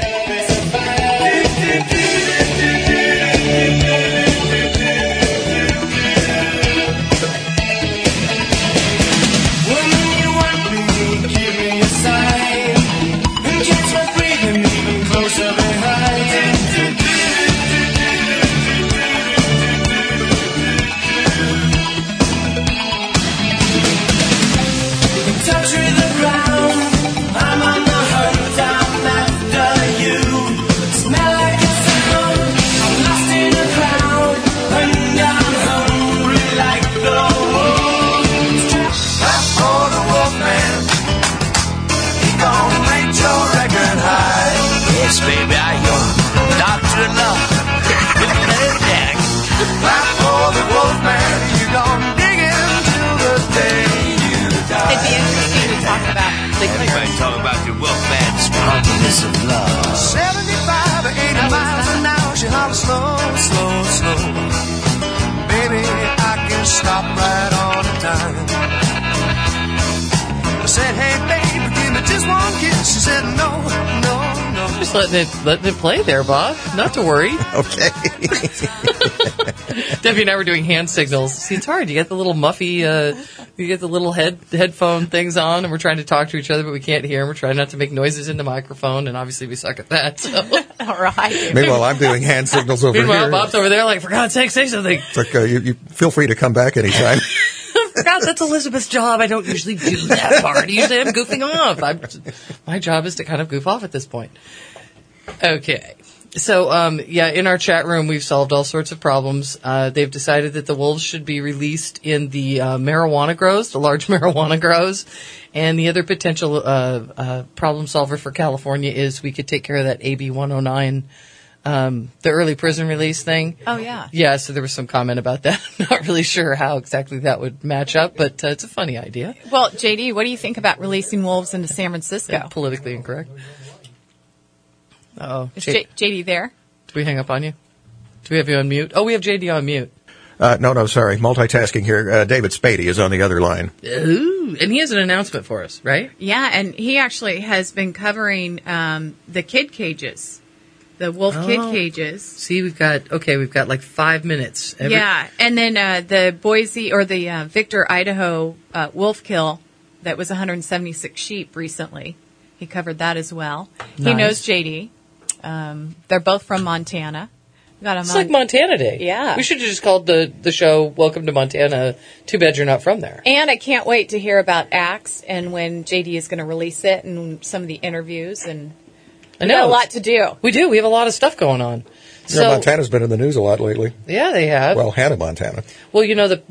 Baby, I'm your doctor of love. Let it jack. Clap for the wolf man. You gon' dig him till the day you die. It'd be interesting to talk about the Everybody talk about your wolf man's spontaneous of love. 75 or 80 miles an hour. She hollers slow, slow, slow. Baby, I can stop right on the time. I said, hey, baby, give me just one kiss. She said, no, no. Just letting it play there, Bob. Not to worry. Okay. Debbie and I were doing hand signals. See, it's hard. You get the little muffy, you get the little headphone things on, and we're trying to talk to each other, but we can't hear. And we're trying not to make noises in the microphone, and obviously we suck at that. So. All right. Meanwhile, I'm doing hand signals over Meanwhile, here. Bob's over there like, for God's sake, say something. It's like, you feel free to come back anytime. God, that's Elizabeth's job. I don't usually do that part. Usually I'm goofing off. My job is to kind of goof off at this point. Okay. So, in our chat room, we've solved all sorts of problems. They've decided that the wolves should be released in the marijuana grows, the large marijuana grows. And the other potential problem solver for California is we could take care of that AB 109, the early prison release thing. Oh, yeah. Yeah, so there was some comment about that. Not really sure how exactly that would match up, but it's a funny idea. Well, JD, what do you think about releasing wolves into San Francisco? Politically incorrect. Uh-oh. Is JD there? Did we hang up on you? Do we have you on mute? Oh, we have JD on mute. No, sorry. Multitasking here. David Spady is on the other line. Ooh, and he has an announcement for us, right? Yeah, and he actually has been covering the kid cages, the wolf kid cages. See, we've got like 5 minutes. Yeah, and then the Boise or the Victor, Idaho wolf kill that was 176 sheep recently. He covered that as well. Nice. He knows JD. They're both from Montana. It's like Montana Day. Yeah. We should have just called the show Welcome to Montana. Too bad you're not from there. And I can't wait to hear about Axe and when JD is going to release it and some of the interviews. And I we know. got a lot to do. We do. We have a lot of stuff going on. Yeah, Montana's been in the news a lot lately. Yeah, they have. Well, Hannah Montana. Well,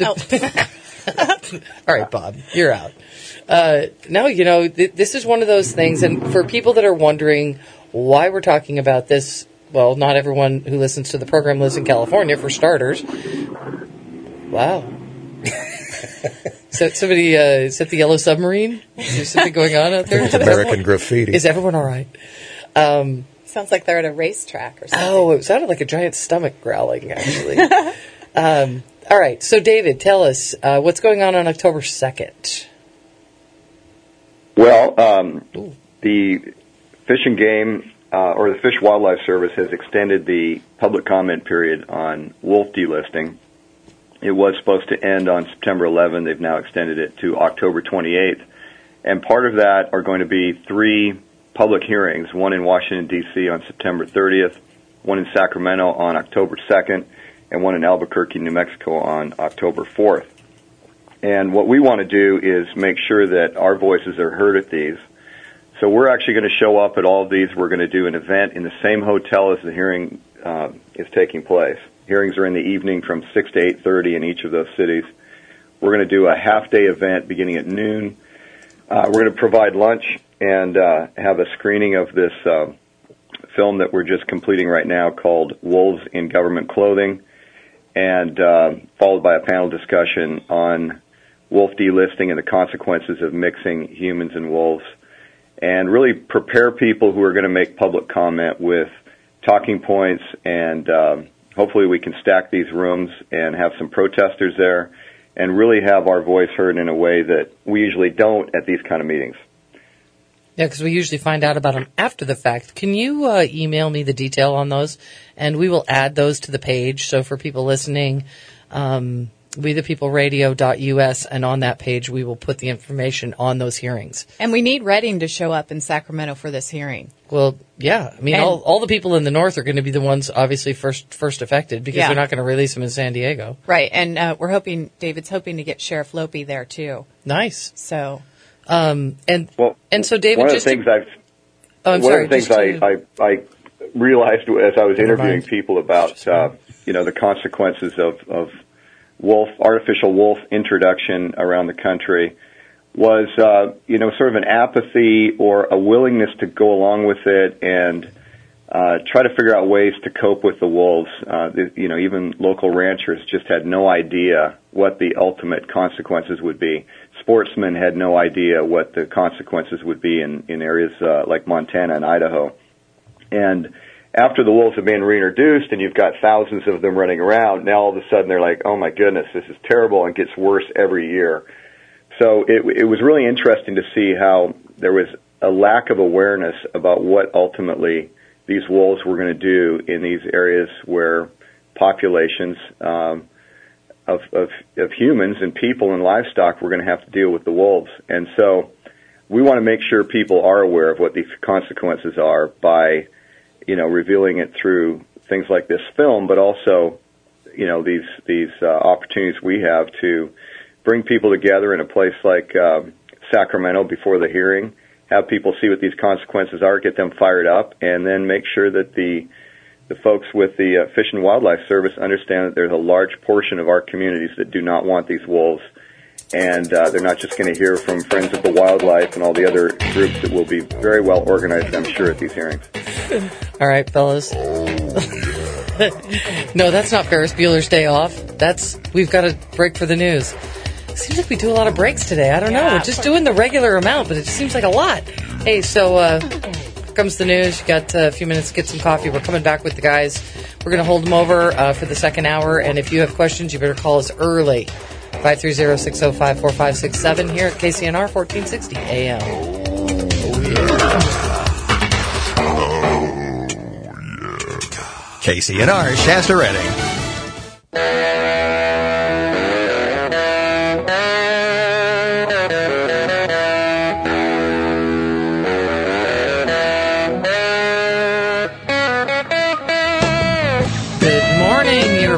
all right, Bob, you're out. No, this is one of those things, and for people that are wondering why we're talking about this, well, not everyone who listens to the program lives in California, for starters. Wow. So somebody, is that the Yellow Submarine? Is there something going on out there? It's American graffiti. Is everyone all right? Sounds like they're at a racetrack or something. Oh, it sounded like a giant stomach growling, actually. All right, so David, tell us, what's going on October 2nd? Well, the Fish and Game, or the Fish Wildlife Service has extended the public comment period on wolf delisting. It was supposed to end on September 11th. They've now extended it to October 28th. And part of that are going to be 3 public hearings, one in Washington, D.C. on September 30th, one in Sacramento on October 2nd, and one in Albuquerque, New Mexico on October 4th. And what we want to do is make sure that our voices are heard at these. So we're actually going to show up at all of these. We're going to do an event in the same hotel as the hearing is taking place. Hearings are in the evening from 6 to 8:30 in each of those cities. We're going to do a half-day event beginning at noon. We're going to provide lunch and have a screening of this film that we're just completing right now called Wolves in Government Clothing, and followed by a panel discussion on wolf delisting and the consequences of mixing humans and wolves, and really prepare people who are going to make public comment with talking points, and hopefully we can stack these rooms and have some protesters there and really have our voice heard in a way that we usually don't at these kind of meetings. Yeah, because we usually find out about them after the fact. Can you email me the detail on those? And we will add those to the page. So for people listening, WeThePeopleRadio.us, and on that page we will put the information on those hearings. And we need Redding to show up in Sacramento for this hearing. Well, yeah. I mean, all the people in the north are going to be the ones obviously first affected, because they're not going to release them in San Diego. Right, and David's hoping to get Sheriff Lopi there too. Nice. So... and so David, one of the things I realized as I was interviewing people about the consequences of artificial wolf introduction around the country was sort of an apathy or a willingness to go along with it and try to figure out ways to cope with the wolves. Even local ranchers just had no idea what the ultimate consequences would be. Sportsmen had no idea what the consequences would be in areas like Montana and Idaho. And after the wolves have been reintroduced and you've got thousands of them running around, now all of a sudden they're like, oh my goodness, this is terrible, and gets worse every year. So it was really interesting to see how there was a lack of awareness about what ultimately these wolves were going to do in these areas where populations of humans and people and livestock were going to have to deal with the wolves. And so we want to make sure people are aware of what these consequences are by, revealing it through things like this film, but also, these opportunities we have to bring people together in a place like Sacramento before the hearing, have people see what these consequences are, get them fired up, and then make sure that the folks with the Fish and Wildlife Service understand that there's a large portion of our communities that do not want these wolves, and they're not just going to hear from Friends of the Wildlife and all the other groups that will be very well organized, I'm sure, at these hearings. All right, fellas. No, that's not Ferris Bueller's Day Off. We've got a break for the news. Seems like we do a lot of breaks today. I don't know. We're just doing the regular amount, but it just seems like a lot. Hey, so here comes the news. You got a few minutes to get some coffee. We're coming back with the guys. We're going to hold them over for the second hour, and if you have questions, you better call us early. 530-605-4567 here at KCNR 1460 AM. KCNR Shasta Redding.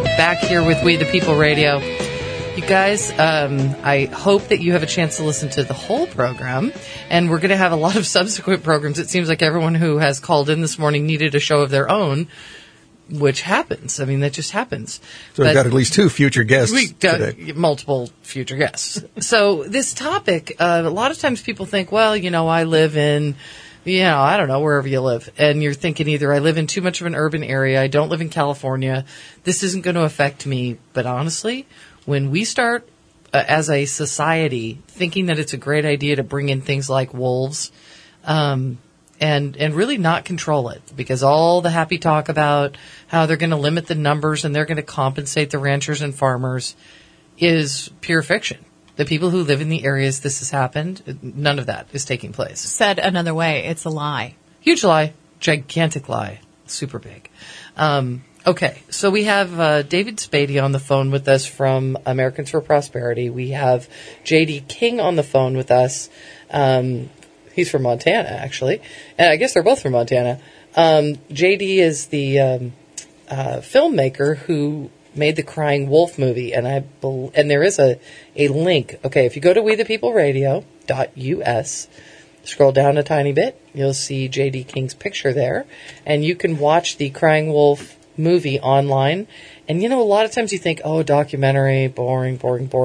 Back here with We the People Radio. You guys, I hope that you have a chance to listen to the whole program, and we're going to have a lot of subsequent programs. It seems like everyone who has called in this morning needed a show of their own, which happens. I mean, that just happens. So we've got at least 2 future guests today. Multiple future guests. So this topic, a lot of times people think, well, I live in, I don't know, wherever you live. And you're thinking either I live in too much of an urban area, I don't live in California, this isn't going to affect me. But honestly, when we start as a society thinking that it's a great idea to bring in things like wolves, and really not control it, because all the happy talk about how they're going to limit the numbers and they're going to compensate the ranchers and farmers is pure fiction. The people who live in the areas this has happened, none of that is taking place. Said another way, it's a lie. Huge lie. Gigantic lie. Super big. Okay, so we have David Spady on the phone with us from Americans for Prosperity. We have J.D. King on the phone with us. He's from Montana, actually. And I guess they're both from Montana. J.D. is the filmmaker who made the Crying Wolf movie. And there is a link. Okay, if you go to wethepeopleradio.us, scroll down a tiny bit, you'll see J.D. King's picture there. And you can watch the Crying Wolf movie online. And, a lot of times you think, oh, documentary, boring.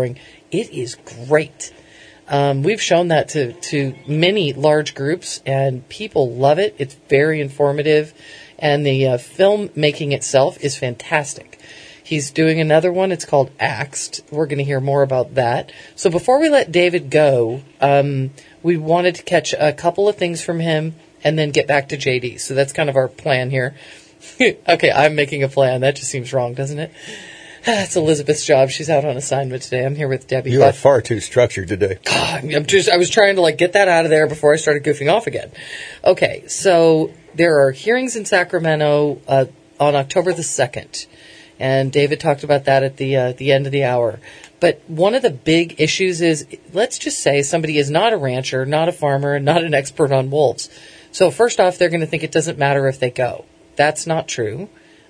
It is great. We've shown that to many large groups, and people love it. It's very informative, and the film making itself is fantastic. He's doing another one. It's called Axed. We're going to hear more about that. So before we let David go, we wanted to catch a couple of things from him and then get back to JD. So that's kind of our plan here. Okay, I'm making a plan. That just seems wrong, doesn't it? It's Elizabeth's job. She's out on assignment today. I'm here with Debbie. You are far too structured today. God, I was trying to get that out of there before I started goofing off again. Okay, so there are hearings in Sacramento on October the 2nd. And David talked about that at the end of the hour. But one of the big issues is, let's just say somebody is not a rancher, not a farmer, and not an expert on wolves. So first off, they're going to think it doesn't matter if they go. That's not true.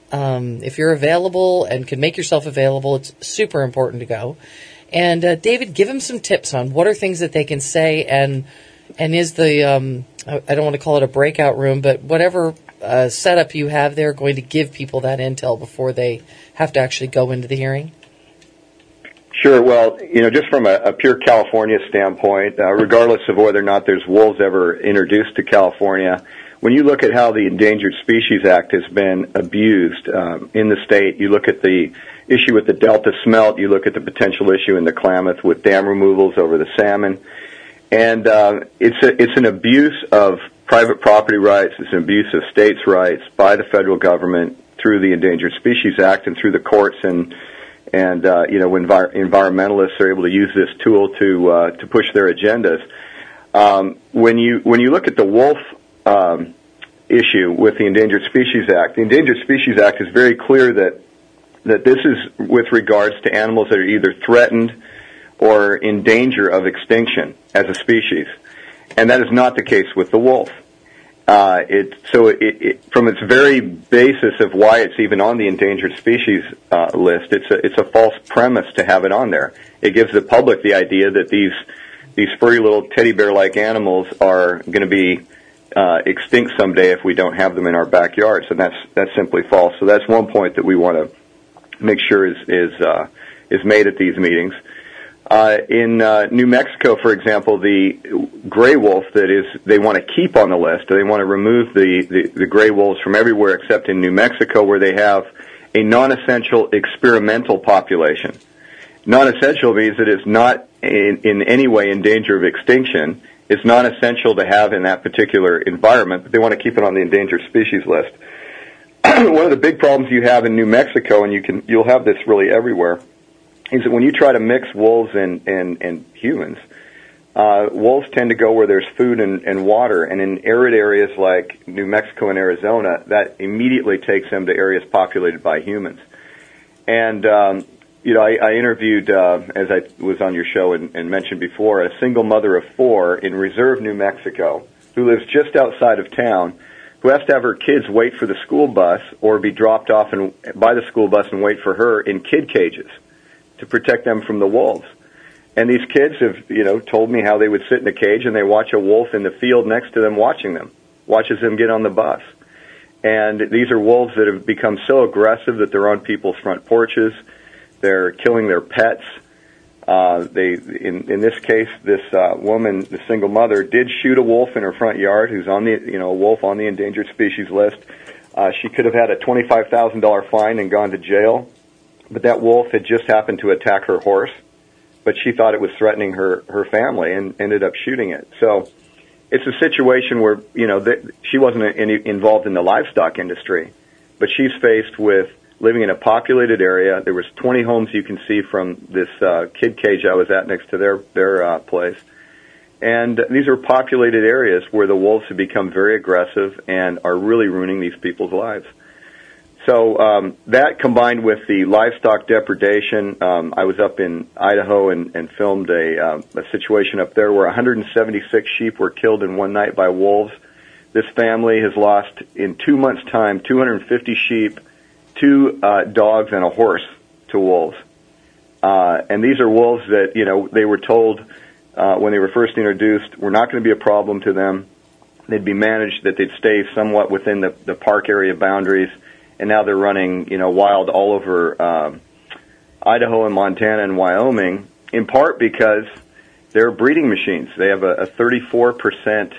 If you're available and can make yourself available, it's super important to go. And David, give them some tips on what are things that they can say, and is the I don't want to call it a breakout room, but whatever setup you have there going to give people that intel before they have to actually go into the hearing? Sure. Well, just from a pure California standpoint, regardless of whether or not there's wolves ever introduced to California, when you look at how the Endangered Species Act has been abused in the state, you look at the issue with the Delta smelt, you look at the potential issue in the Klamath with dam removals over the salmon, and it's an abuse of private property rights, it's an abuse of states' rights by the federal government through the Endangered Species Act and through the courts, and environmentalists are able to use this tool to push their agendas. When you look at the wolf issue with the Endangered Species Act. The Endangered Species Act is very clear that this is with regards to animals that are either threatened or in danger of extinction as a species, and that is not the case with the wolf. From its very basis of why it's even on the endangered species list, it's a false premise to have it on there. It gives the public the idea that these furry little teddy bear-like animals are going to be extinct someday if we don't have them in our backyards, and that's simply false. So that's one point that we want to make sure is made at these meetings. In New Mexico, for example, the gray wolf they want to keep on the list. They want to remove the gray wolves from everywhere except in New Mexico, where they have a non-essential experimental population. Non-essential means that it's not in any way in danger of extinction. It's non-essential to have in that particular environment, but they want to keep it on the endangered species list. One of the big problems you have in New Mexico, and you'll have this really everywhere, is that when you try to mix wolves and humans, wolves tend to go where there's food and water, and in arid areas like New Mexico and Arizona, that immediately takes them to areas populated by humans. And I interviewed, as I was on your show and mentioned before, a single mother of 4 in Reserve, New Mexico, who lives just outside of town, who has to have her kids wait for the school bus or be dropped off by the school bus and wait for her in kid cages to protect them from the wolves. And these kids have, told me how they would sit in a cage and they watch a wolf in the field next to them watches them get on the bus. And these are wolves that have become so aggressive that they're on people's front porches. They're killing their pets. In this case, this woman, the single mother, did shoot a wolf in her front yard who's on the, a wolf on the endangered species list. She could have had a $25,000 fine and gone to jail, but that wolf had just happened to attack her horse, but she thought it was threatening her family and ended up shooting it. So it's a situation where, she wasn't involved in the livestock industry, but she's faced with living in a populated area. There was 20 homes you can see from this kid cage I was at next to their place. And these are populated areas where the wolves have become very aggressive and are really ruining these people's lives. So that combined with the livestock depredation, I was up in Idaho and filmed a situation up there where 176 sheep were killed in one night by wolves. This family has lost, in 2 months' time, 250 sheep, 2 dogs, and a horse to wolves. And these are wolves that, they were told when they were first introduced were not going to be a problem to them. They'd be managed, that they'd stay somewhat within the park area boundaries. And now they're running, wild all over Idaho and Montana and Wyoming, in part because they're breeding machines. They have a 34%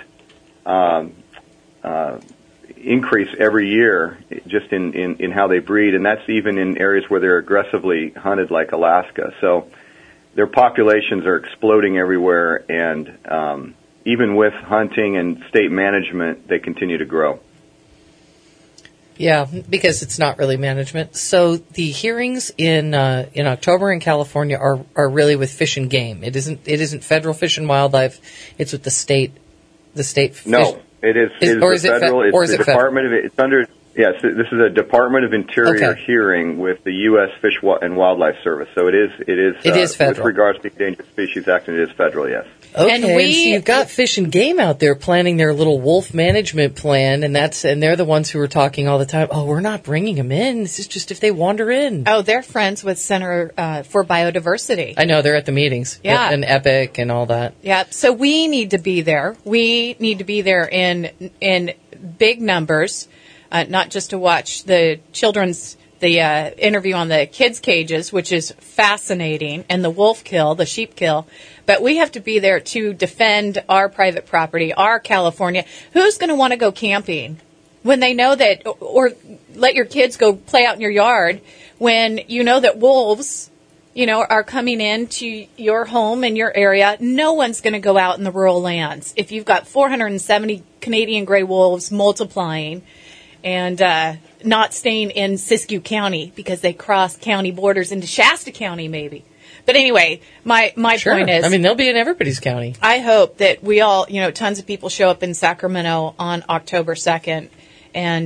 increase every year just in how they breed, and that's even in areas where they're aggressively hunted like Alaska. So their populations are exploding everywhere, and even with hunting and state management, they continue to grow. Yeah, because it's not really management. So the hearings in October in California are really with Fish and Game. It isn't federal Fish and Wildlife. It's with the state. The state. No, it is. It is federal. It's the Department of. It's under. Yes, this is a Department of Interior hearing with the U.S. Fish and Wildlife Service. So it is. It is federal. With regards to the Endangered Species Act, and it is federal. Yes. Okay, and so you've got Fish and Game out there planning their little wolf management plan, and they're the ones who are talking all the time. Oh, we're not bringing them in. This is just if they wander in. Oh, they're friends with Center for Biodiversity. I know, they're at the meetings. Yeah, and EPIC and all that. Yeah, so we need to be there. We need to be there in big numbers, not just to watch the interview on the kids' cages, which is fascinating, and the wolf kill, the sheep kill. But we have to be there to defend our private property, our California. Who's going to want to go camping when they know that, or let your kids go play out in your yard when you know that wolves, are coming into your home and your area? No one's going to go out in the rural lands. If you've got 470 Canadian gray wolves multiplying and not staying in Siskiyou County because they cross county borders into Shasta County, maybe. But anyway, my point is, I mean, they'll be in everybody's county. I hope that we all, tons of people show up in Sacramento on October 2nd, and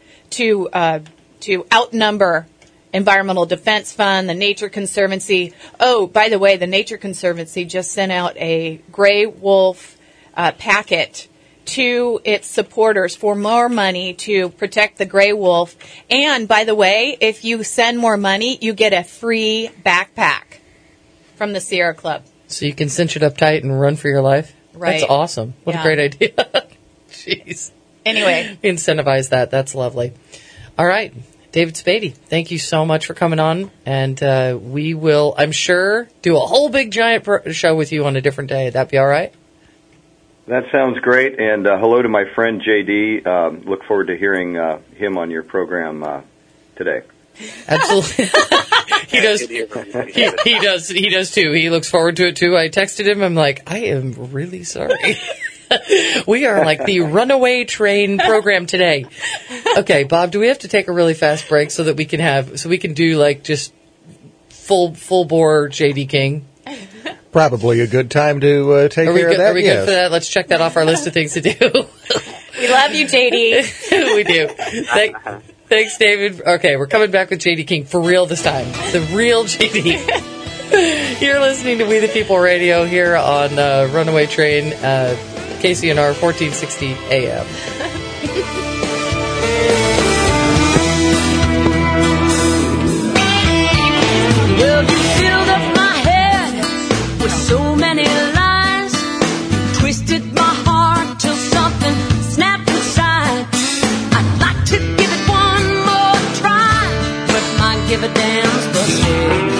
to outnumber Environmental Defense Fund, the Nature Conservancy. Oh, by the way, the Nature Conservancy just sent out a gray wolf packet to its supporters for more money to protect the gray wolf. And by the way, if you send more money, you get a free backpack from the Sierra Club. So you can cinch it up tight and run for your life? Right. That's awesome. What a great idea. Jeez. Anyway. Incentivize that. That's lovely. All right. David Spady, thank you so much for coming on. And we will, I'm sure, do a whole big giant show with you on a different day. That'd be all right? That sounds great. And hello to my friend JD. Look forward to hearing him on your program today. Absolutely. He does. He does too. He looks forward to it too. I texted him. I'm like, I am really sorry. We are like the runaway train program today. Okay, Bob, do we have to take a really fast break so that we can do like just full bore JD King? Probably a good time to take care of that. Are we good for that? Let's check that off our list of things to do. We love you, JD. We do. Thanks, David. Okay, we're coming back with JD King for real this time. The real JD. You're listening to We the People Radio here on Runaway Train, KCNR 1460 AM. Well, you filled up my head with so many lies, twisted my heart till something snapped inside. I'd like to give it one more try, but my give a damn's busted.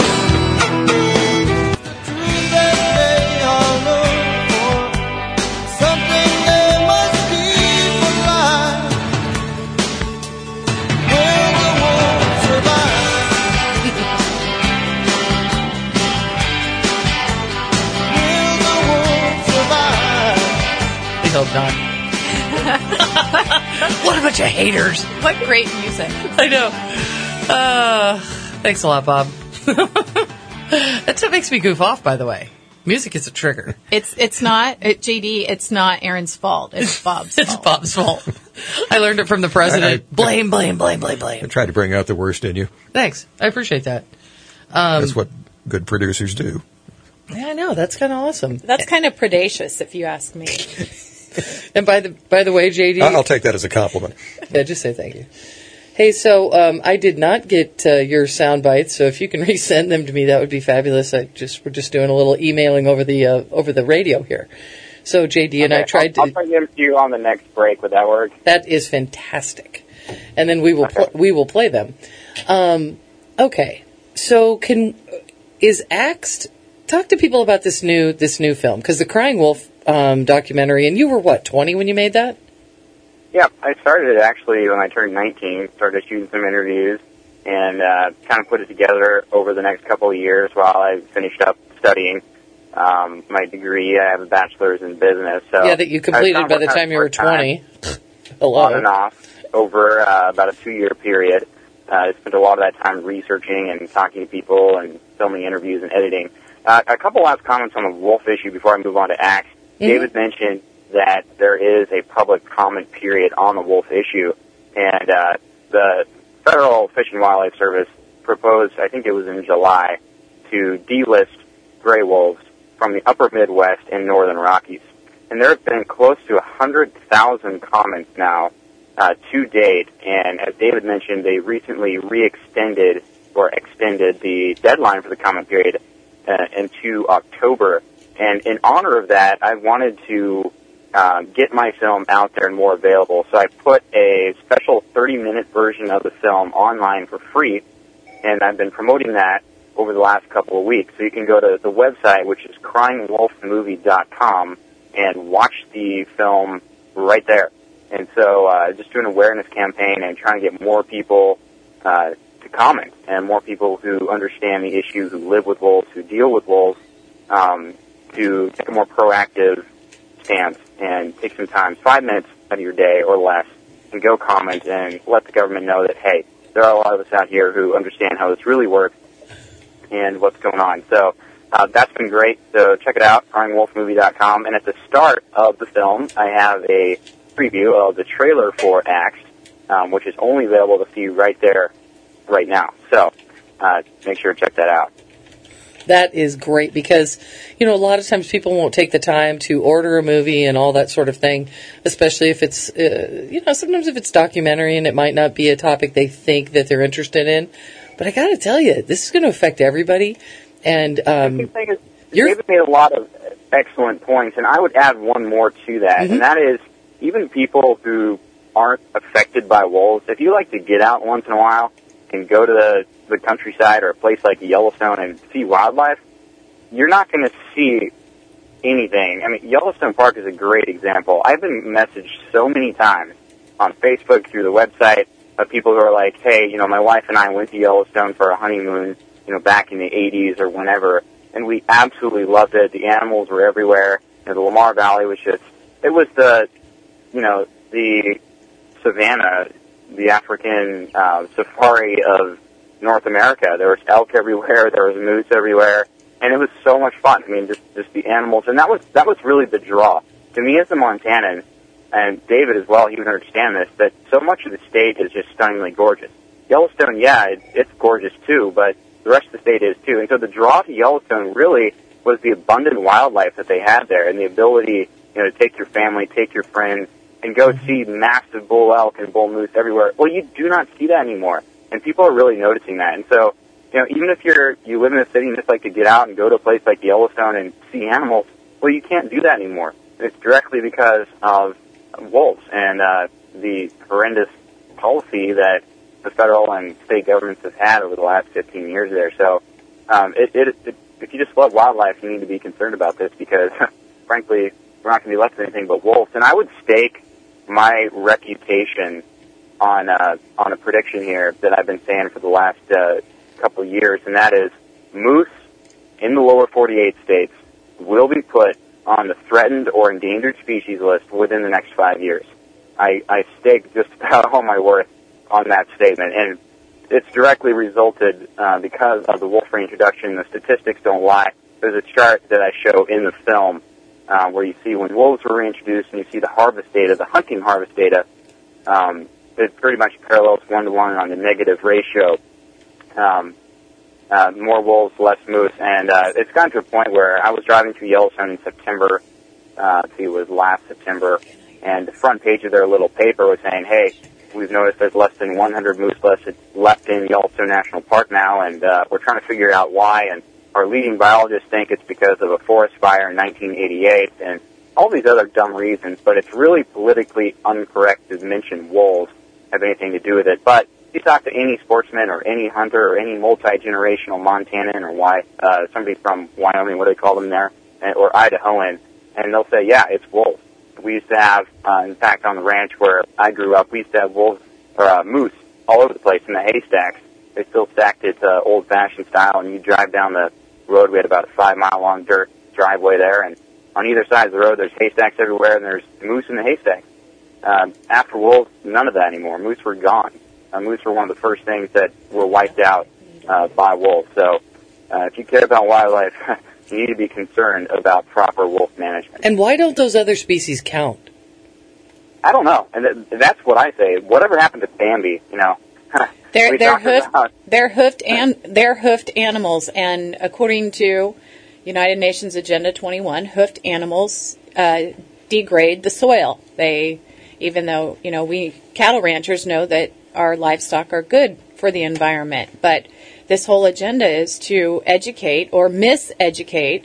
Hope not. What a bunch of haters. What great music. I know. Thanks a lot, Bob. That's what makes me goof off, by the way. Music is a trigger. It's not, JD, it's not Aaron's fault. It's Bob's fault. It's Bob's fault. I learned it from the president. Blame. I tried to bring out the worst in you. Thanks. I appreciate that. That's what good producers do. Yeah, I know. That's kind of awesome. That's kind of predacious, if you ask me. And by the way, JD, I'll take that as a compliment. Yeah, just say thank you. Hey, so I did not get your sound bites, so if you can resend them to me, that would be fabulous. We're just doing a little emailing over the radio here. So JD and I tried to. I'll bring them to you on the next break. Would that work? That is fantastic, and then we will play them. Okay, so is Axed? Talk to people about this new film, because the Crying Wolf documentary, and you were what, 20 when you made that? Yeah, I started it actually when I turned 19, started shooting some interviews, and kind of put it together over the next couple of years while I finished up studying my degree. I have a bachelor's in business. So yeah, that you completed by the time you were 20. On and off over about a 2-year period. I spent a lot of that time researching and talking to people and filming interviews and editing. A couple last comments on the Wolf issue before I move on to Axe. Mm-hmm. David mentioned that there is a public comment period on the Wolf issue, and the Federal Fish and Wildlife Service proposed, I think it was in July, to delist gray wolves from the upper Midwest and northern Rockies. And there have been close to 100,000 comments now to date, and as David mentioned, they recently extended the deadline for the comment period into October. And in honor of that, I wanted to get my film out there and more available. So I put a special 30-minute version of the film online for free, and I've been promoting that over the last couple of weeks. So you can go to the website, which is cryingwolfmovie.com, and watch the film right there. And so just doing an awareness campaign and trying to get more people to comment, and more people who understand the issue, who live with wolves, who deal with wolves, to take a more proactive stance and take some time, 5 minutes out of your day or less, and go comment and let the government know that, hey, there are a lot of us out here who understand how this really works and what's going on. So that's been great. So check it out, cryingwolfmovie.com. And at the start of the film, I have a preview of the trailer for Axed, which is only available to see right there, right now. So make sure to check that out. That is great because, a lot of times people won't take the time to order a movie and all that sort of thing, especially if it's, sometimes if it's documentary and it might not be a topic they think that they're interested in. But I got to tell you, this is going to affect everybody. And the thing is, David made a lot of excellent points, and I would add one more to that, and that is even people who aren't affected by wolves, if you like to get out once in a while and go to the countryside or a place like Yellowstone and see wildlife, you're not going to see anything. I mean, Yellowstone Park is a great example. I've been messaged so many times on Facebook, through the website, of people who are like, hey, my wife and I went to Yellowstone for a honeymoon, back in the 80s or whenever, and we absolutely loved it. The animals were everywhere. The Lamar Valley was just, it was the savanna, the African safari of North America. There was elk everywhere, there was moose everywhere, and it was so much fun. I mean, just the animals, and that was really the draw. To me as a Montanan, and David as well, he would understand this, that so much of the state is just stunningly gorgeous. Yellowstone, yeah, it's gorgeous too, but the rest of the state is too. And so the draw to Yellowstone really was the abundant wildlife that they had there, and the ability, to take your family, take your friends, and go see massive bull elk and bull moose everywhere. Well, you do not see that anymore, and people are really noticing that. And so, even if you live in a city and just like to get out and go to a place like Yellowstone and see animals, well, you can't do that anymore. It's directly because of wolves and the horrendous policy that the federal and state governments have had over the last 15 years there. So, if you just love wildlife, you need to be concerned about this because, frankly, we're not going to be left with anything but wolves. And I would stake my reputation on a prediction here that I've been saying for the last couple of years, and that is moose in the lower 48 states will be put on the threatened or endangered species list within the next 5 years. I stake just about all my worth on that statement, and it's directly resulted because of the wolf reintroduction. The statistics don't lie. There's a chart that I show in the film where you see when wolves were reintroduced and you see the harvest data, the hunting harvest data, it pretty much parallels 1-to-1 on the negative ratio. More wolves, less moose, and it's gotten to a point where I was driving through Yellowstone in September, I think it was last September, and the front page of their little paper was saying, hey, we've noticed there's less than 100 moose left in Yellowstone National Park now, and we're trying to figure out why, and our leading biologists think it's because of a forest fire in 1988, and all these other dumb reasons, but it's really politically incorrect to mention wolves have anything to do with it. But you talk to any sportsman or any hunter or any multi-generational Montanan or somebody from Wyoming, what do they call them there, or Idahoan, and they'll say, yeah, it's wolves. We used to have, in fact, on the ranch where I grew up, we used to have wolves or moose all over the place in the haystacks. They still stacked it old-fashioned style, and you drive down the road. We had about a 5-mile-long dirt driveway there, and on either side of the road, there's haystacks everywhere, and there's moose in the haystacks. After wolves, none of that anymore. Moose were gone. Moose were one of the first things that were wiped out by wolves. So if you care about wildlife, you need to be concerned about proper wolf management. And why don't those other species count? I don't know. And that's what I say. Whatever happened to Bambi, They're hoofed animals, and according to United Nations Agenda 21, hoofed animals degrade the soil. Even though we cattle ranchers know that our livestock are good for the environment, but this whole agenda is to educate or miseducate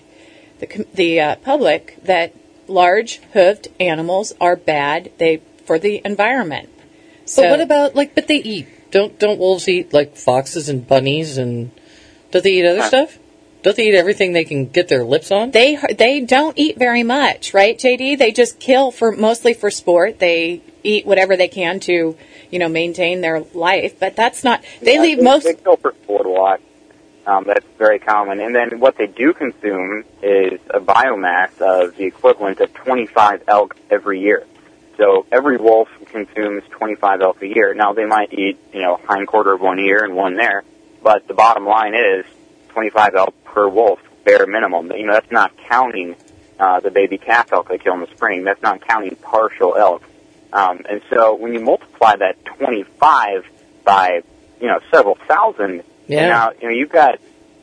the public that large hoofed animals are bad for the environment. So, but what about but they eat? Don't wolves eat like foxes and bunnies, and don't they eat other stuff? Don't they eat everything they can get their lips on? They don't eat very much, right, JD? They just kill mostly for sport. They eat whatever they can to, maintain their life. But that's not. They kill for sport a lot. That's very common. And then what they do consume is a biomass of the equivalent of 25 elk every year. So every wolf consumes 25 elk a year. Now they might eat, hindquarter of one here and one there, but the bottom line is 25 elk per wolf, bare minimum. That's not counting the baby calf elk they kill in the spring. That's not counting partial elk. And so when you multiply that 25 by, several thousand, now, you've got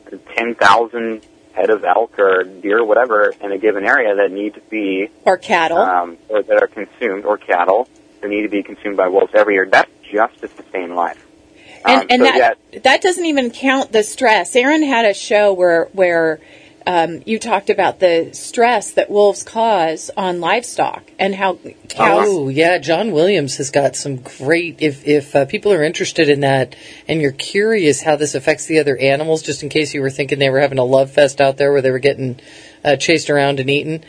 10,000 head of elk or deer or whatever in a given area that need to be... Or cattle. Or that are consumed, or cattle that need to be consumed by wolves every year. That's just to sustain life. And that doesn't even count the stress. Aaron had a show where you talked about the stress that wolves cause on livestock and how cows... Oh, yeah, John Williams has got some great... If people are interested in that and you're curious how this affects the other animals, just in case you were thinking they were having a love fest out there where they were getting chased around and eaten,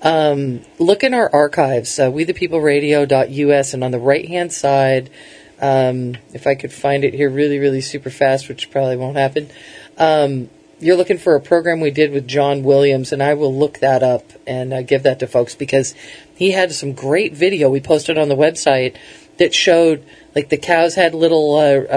look in our archives, wethepeopleradio.us, and on the right-hand side, if I could find it here really, really super fast, which probably won't happen, you're looking for a program we did with John Williams, and I will look that up and give that to folks because he had some great video we posted on the website that showed, the cows had little,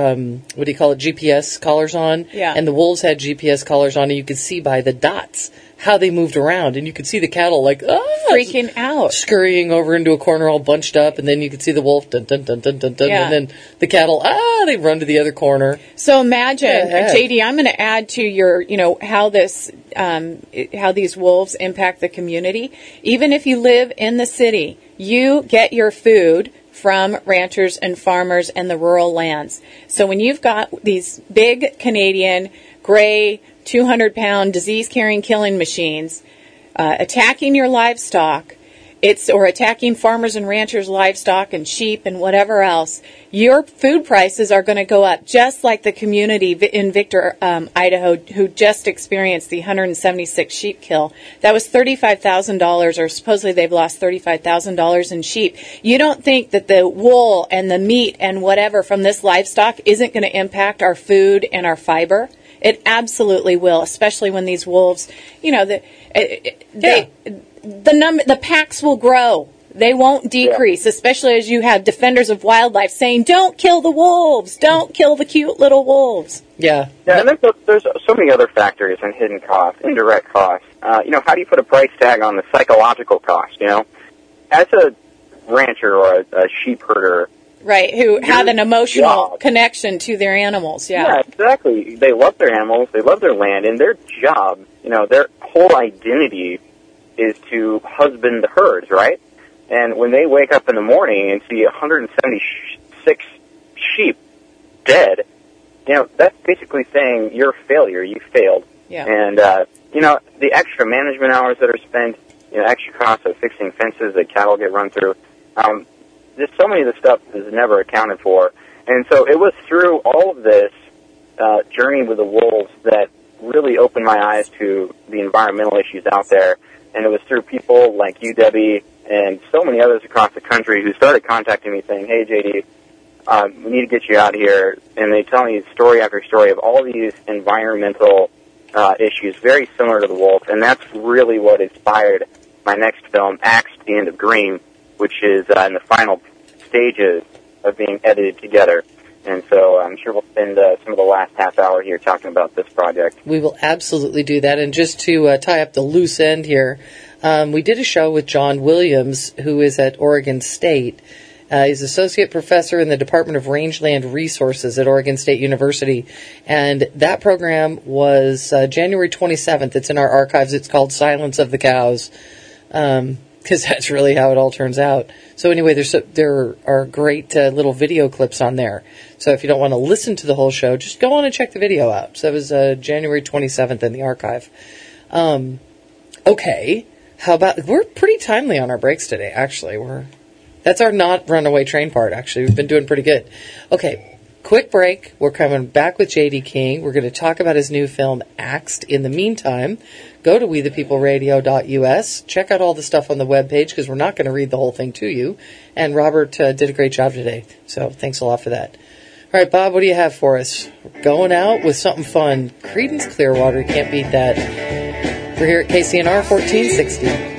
GPS collars on, yeah. And the wolves had GPS collars on, and you could see by the dots how they moved around, and you could see the cattle like freaking out, scurrying over into a corner all bunched up, and then you could see the wolf dun dun dun dun dun dun, Yeah. and then the cattle they run to the other corner. So imagine, Yeah. JD, I'm going to add to your, how this, how these wolves impact the community. Even if you live in the city, you get your food from ranchers and farmers and the rural lands. So when you've got these big Canadian gray 200-pound disease-carrying killing machines attacking your livestock, or attacking farmers and ranchers' livestock and sheep and whatever else, your food prices are going to go up, just like the community in Victor, Idaho, who just experienced the 176 sheep kill. That was $35,000, or supposedly they've lost $35,000 in sheep. You don't think that the wool and the meat and whatever from this livestock isn't going to impact our food and our fiber? It absolutely will, especially when these wolves, the packs will grow. They won't decrease, especially as you have defenders of wildlife saying, "Don't kill the wolves. Don't kill the cute little wolves." Yeah. Yeah, and there's so many other factors and hidden costs, indirect costs. How do you put a price tag on the psychological cost? As a rancher or a sheep herder, right, who have an emotional connection to their animals. Yeah, exactly. They love their animals, they love their land, and their job, their whole identity is to husband the herds, right? And when they wake up in the morning and see 176 sheep dead, that's basically saying you're a failure, you failed. Yeah. And, the extra management hours that are spent, extra costs of fixing fences that cattle get run through, there's so many of the stuff is never accounted for. And so it was through all of this journey with the wolves that really opened my eyes to the environmental issues out there. And it was through people like you, Debbie, and so many others across the country who started contacting me saying, "Hey, JD, we need to get you out here." And they tell me story after story of all these environmental issues very similar to the wolf. And that's really what inspired my next film, Axed: The End of Green, which is in the final stages of being edited together. And so I'm sure we'll spend some of the last half hour here talking about this project. We will absolutely do that. And just to tie up the loose end here, we did a show with John Williams, who is at Oregon State. He's associate professor in the Department of Rangeland Resources at Oregon State University. And that program was January 27th. It's in our archives. It's called Silence of the Cows. Because that's really how it all turns out. So anyway, there are great little video clips on there. So if you don't want to listen to the whole show, just go on and check the video out. So that was January 27th in the archive. Okay, how about, we're pretty timely on our breaks today, actually. That's our not runaway train part, actually. We've been doing pretty good. Okay, quick break. We're coming back with J.D. King. We're going to talk about his new film, Axed. In the meantime, go to wethepeopleradio.us. Check out all the stuff on the webpage, because we're not going to read the whole thing to you. And Robert did a great job today, so thanks a lot for that. All right, Bob, what do you have for us? We're going out with something fun. Creedence Clearwater, can't beat that. We're here at KCNR 1460.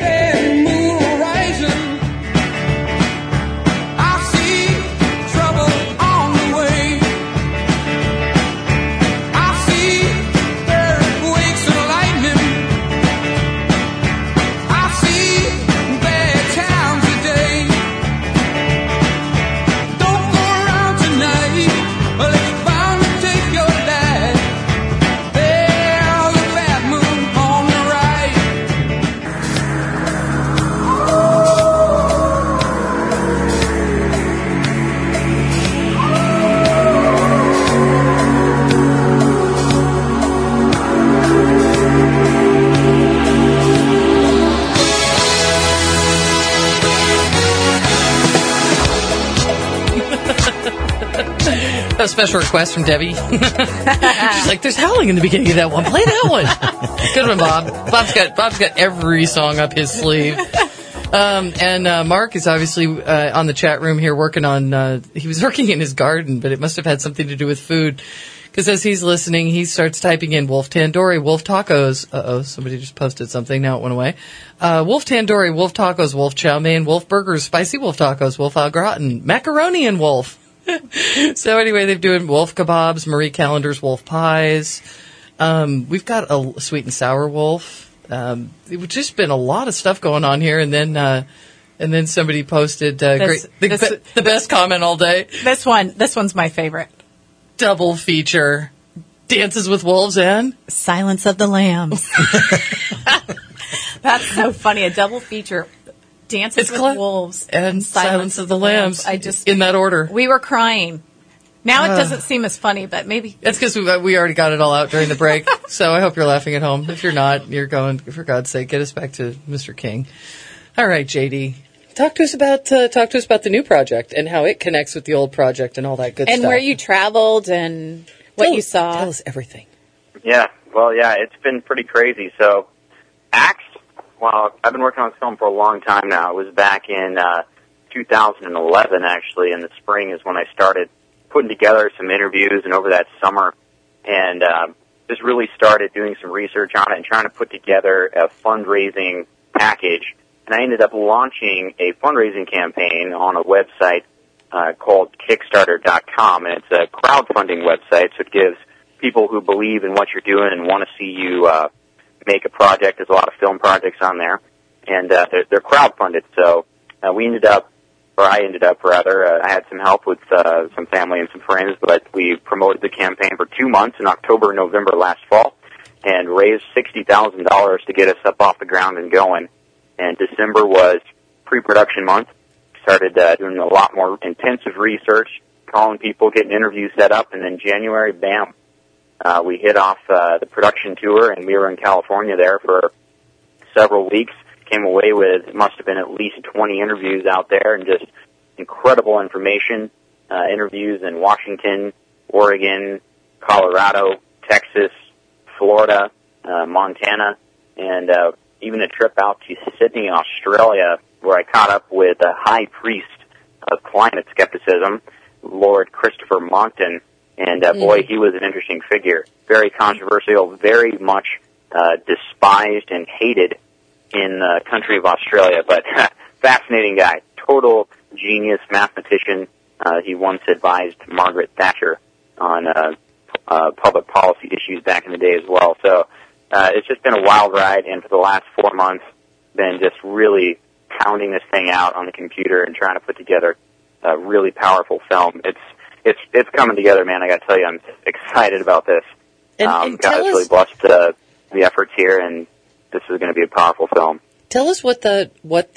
A special request from Debbie. She's like, "There's howling in the beginning of that one. Play that one." Good one, Bob. Bob's got every song up his sleeve. And Mark is obviously on the chat room here working on. He was working in his garden, but it must have had something to do with food. Because as he's listening, he starts typing in Wolf Tandoori, Wolf Tacos. Uh-oh, somebody just posted something. Now it went away. Wolf Tandoori, Wolf Tacos, Wolf Chow Mein, Wolf Burgers, Spicy Wolf Tacos, Wolf Au Gratin, Macaroni and Wolf. So anyway, they're doing Wolf Kebabs, Marie Callender's Wolf Pies. We've got a sweet and sour wolf. It's just been a lot of stuff going on here, and then somebody posted the best comment all day. This one's my favorite. Double feature: Dances with Wolves and Silence of the Lambs. That's so funny. A double feature: Dances with Wolves and Silence of the Lambs. In that order. We were crying. Now it doesn't seem as funny, but maybe that's because we already got it all out during the break. So I hope you're laughing at home. If you're not, you're going. For God's sake, get us back to Mr. King. All right, JD. Talk to us about the new project and how it connects with the old project and all that good stuff. And where you traveled and what you saw. Tell us everything. Yeah, well, it's been pretty crazy. So, Axe, well, I've been working on this film for a long time now. It was back in 2011, actually, in the spring is when I started putting together some interviews, and over that summer, and just really started doing some research on it and trying to put together a fundraising package. And I ended up launching a fundraising campaign on a website called Kickstarter.com, and it's a crowdfunding website, so it gives people who believe in what you're doing and want to see you make a project. There's a lot of film projects on there, and they're crowdfunded. So I ended up, I had some help with some family and some friends, but we promoted the campaign for 2 months in October and November last fall and raised $60,000 to get us up off the ground and going. And December was pre-production month. Started doing a lot more intensive research, calling people, getting interviews set up, and then January, bam, we hit off the production tour, and we were in California there for several weeks. Came away with, it must have been at least 20 interviews out there, and just incredible information. Interviews in Washington, Oregon, Colorado, Texas, Florida, Montana, and even a trip out to Sydney, Australia, where I caught up with a high priest of climate skepticism, Lord Christopher Monckton, and boy, he was an interesting figure. Very controversial, very much despised and hated in the country of Australia, but fascinating guy, total genius mathematician. He once advised Margaret Thatcher on public policy issues back in the day as well. So it's just been a wild ride, and for the last 4 months, been just really pounding this thing out on the computer and trying to put together a really powerful film. It's coming together, man. I got to tell you, I'm excited about this. And God has really blessed the efforts here, and this is going to be a powerful film. Tell us what the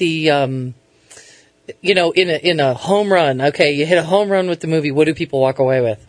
in a home run. Okay, you hit a home run with the movie. What do people walk away with?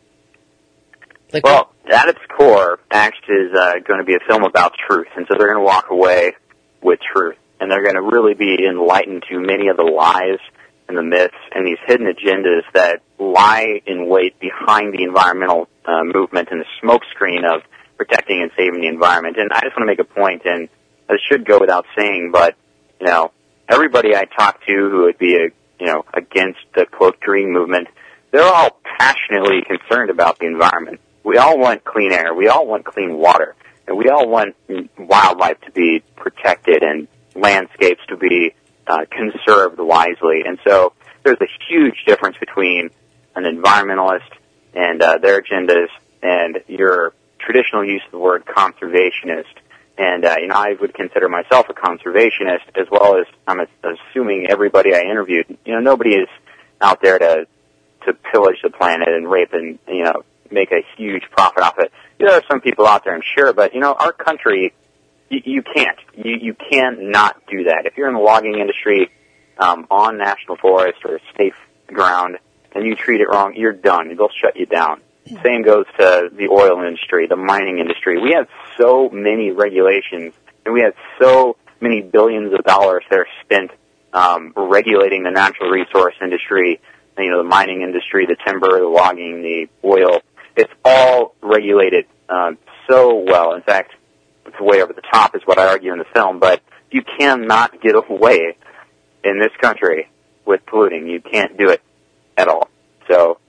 Well, at its core, Axe is going to be a film about truth, and so they're going to walk away with truth, and they're going to really be enlightened to many of the lies and the myths and these hidden agendas that lie in wait behind the environmental movement and the smokescreen of protecting and saving the environment. And I just want to make a point, and this should go without saying, but, everybody I talk to who would be, against the, quote, green movement, they're all passionately concerned about the environment. We all want clean air. We all want clean water. And we all want wildlife to be protected and landscapes to be conserved wisely. And so there's a huge difference between an environmentalist and their agendas and your traditional use of the word conservationist. And, I would consider myself a conservationist, as well as I'm assuming everybody I interviewed. Nobody is out there to pillage the planet and rape and, make a huge profit off it. There are some people out there, I'm sure, but, our country, you can't. You can't not do that. If you're in the logging industry, on national forest or state ground, and you treat it wrong, you're done. They'll shut you down. Same goes to the oil industry, the mining industry. We have so many regulations, and we have so many billions of dollars that are spent regulating the natural resource industry, the mining industry, the timber, the logging, the oil. It's all regulated so well. In fact, it's way over the top is what I argue in the film, but you cannot get away in this country with polluting. You can't do it at all. So,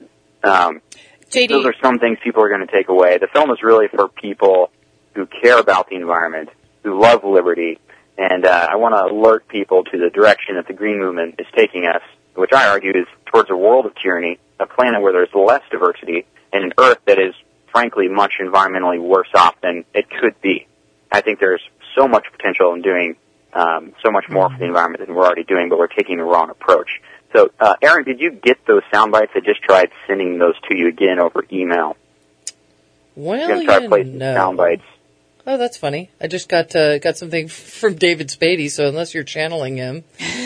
JD, those are some things people are going to take away. The film is really for people who care about the environment, who love liberty, and I want to alert people to the direction that the green movement is taking us, which I argue is towards a world of tyranny, a planet where there's less diversity, and an Earth that is, frankly, much environmentally worse off than it could be. I think there's so much potential in doing so much more for the environment than we're already doing, but we're taking the wrong approach. So, Aaron, did you get those sound bites? I just tried sending those to you again over email. Well, I'm going to try to play some sound bites. Oh, that's funny. I just got something from David Spady, so unless you're channeling him.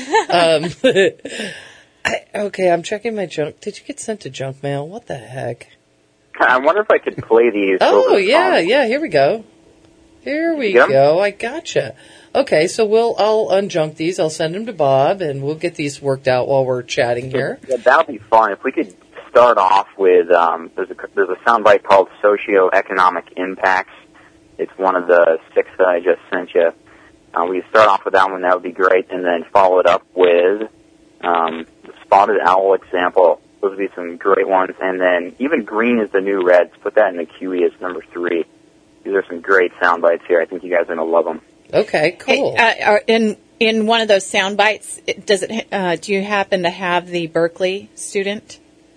Okay, I'm checking my junk. Did you get sent to junk mail? What the heck? I wonder if I could play these. Oh, yeah, here we go. Here we go. I gotcha. Okay, so I'll unjunk these. I'll send them to Bob, and we'll get these worked out while we're chatting here. Yeah, that would be fun. If we could start off with, there's a soundbite called Socioeconomic Impacts. It's one of the 6 that I just sent you. We start off with that one. That would be great, and then follow it up with the Spotted Owl example. Those would be some great ones. And then even Green is the New Red. Put that in the QE as number 3. These are some great sound bites here. I think you guys are going to love them. Okay, cool. In one of those sound bites, do you happen to have the Berkeley student?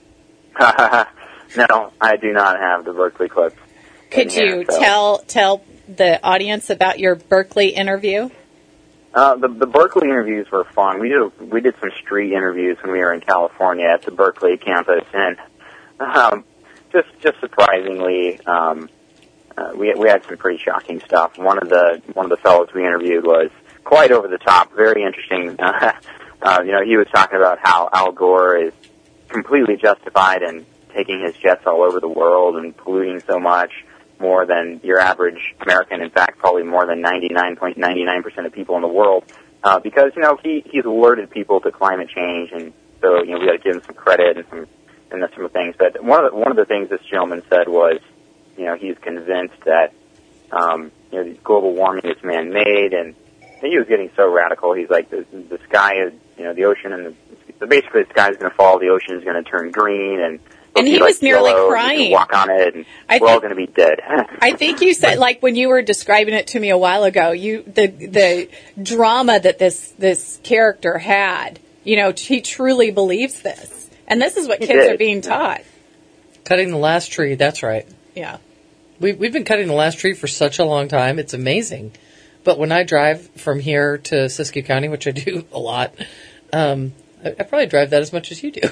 No, I do not have the Berkeley clips. Could you tell the audience about your Berkeley interview? The Berkeley interviews were fun. We did some street interviews when we were in California at the Berkeley campus, and just surprisingly, we had some pretty shocking stuff. One of the fellows we interviewed was quite over the top, very interesting. He was talking about how Al Gore is completely justified in taking his jets all over the world and polluting so much, more than your average American, in fact, probably more than 99.99% of people in the world, because, he's alerted people to climate change, and so, we got to give him some credit and some things. But one of the things this gentleman said was, he's convinced that, global warming is man-made, and he was getting so radical. He's like, the sky is, the ocean, and basically the sky is going to fall, the ocean is going to turn green, and he was nearly crying. Walk on it, and we're all going to be dead. I think you said, like when you were describing it to me a while ago, the drama that this character had. He truly believes this, and this is what kids are being taught. Cutting the last tree. That's right. Yeah, we've been cutting the last tree for such a long time. It's amazing. But when I drive from here to Siskiyou County, which I do a lot. I probably drive that as much as you do.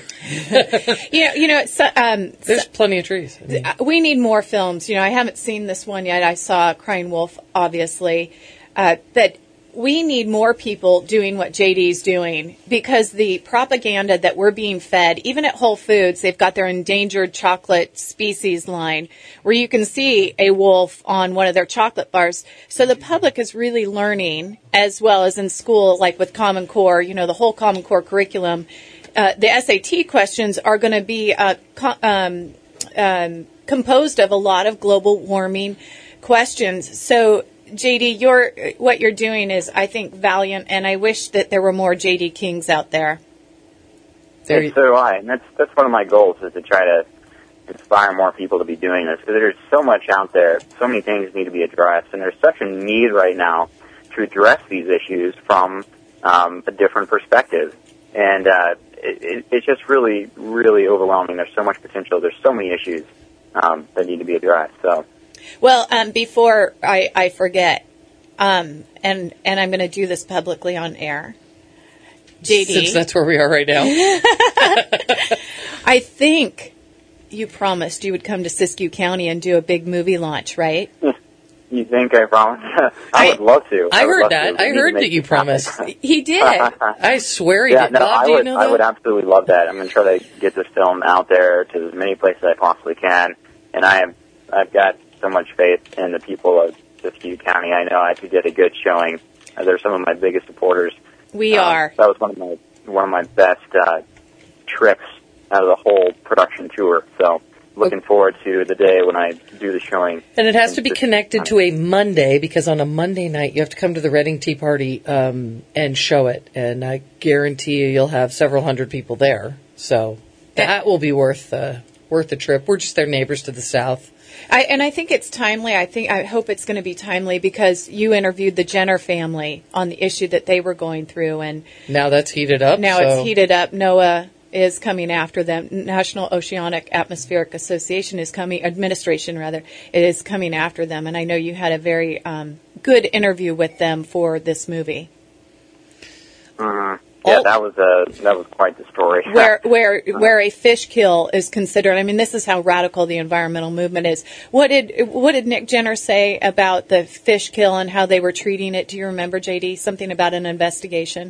There's plenty of trees. We need more films. I haven't seen this one yet. I saw Crying Wolf, obviously. That we need more people doing what JD's doing, because the propaganda that we're being fed, even at Whole Foods, they've got their endangered chocolate species line where you can see a wolf on one of their chocolate bars. So the public is really learning, as well as in school, like with Common Core, the whole Common Core curriculum. The SAT questions are going to be composed of a lot of global warming questions. So JD, what you're doing is, I think, valiant, and I wish that there were more JD Kings out there. So do I, and that's one of my goals, is to try to inspire more people to be doing this, because there's so much out there, so many things need to be addressed, and there's such a need right now to address these issues from a different perspective, and it's just really, really overwhelming. There's so much potential. There's so many issues that need to be addressed. So. Well, before I forget, and I'm going to do this publicly on air, JD. Since that's where we are right now. I think you promised you would come to Siskiyou County and do a big movie launch, right? You think I promised? I would love to. I heard that. I heard that you promised. He did. I swear he did. No, Bob, do you know that? I would absolutely love that. I'm going to try to get this film out there to as many places as I possibly can, and I've got so much faith in the people of Siskiyou County. I know I actually did a good showing. They're some of my biggest supporters. We are. That was one of my best trips out of the whole production tour. So looking forward to the day when I do the showing. And it has to be connected to a Monday, because on a Monday night you have to come to the Reading Tea Party and show it. And I guarantee you'll have several hundred people there. So that will be worth the trip. We're just their neighbors to the south. I think it's timely. I hope it's going to be timely, because you interviewed the Jenner family on the issue that they were going through, and now that's heated up. It's heated up. NOAA is coming after them. National Oceanic Atmospheric Administration is coming after them. And I know you had a very good interview with them for this movie. Yeah, that was quite the story. Where a fish kill is considered. I mean, this is how radical the environmental movement is. What did Nick Jenner say about the fish kill and how they were treating it? Do you remember, JD? Something about an investigation?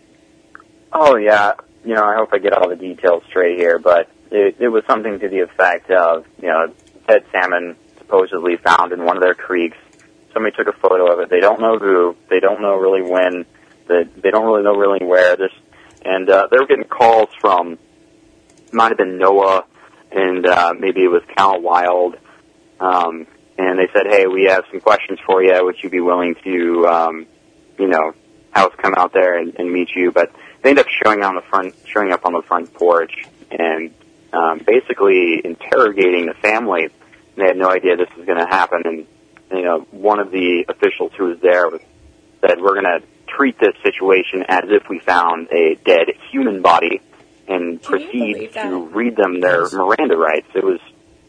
Oh yeah, I hope I get all the details straight here, but it was something to the effect of dead salmon supposedly found in one of their creeks. Somebody took a photo of it. They don't know who. They don't know really when. They don't really know where. And they were getting calls from, might have been NOAA, and maybe it was Cal Wild, and they said, "Hey, we have some questions for you. Would you be willing to, have us come out there and meet you?" But they ended up showing up on the front porch and basically interrogating the family. They had no idea this was going to happen, and one of the officials who was there said, "We're going to treat this situation as if we found a dead human body and proceed to read them their Miranda rights." It was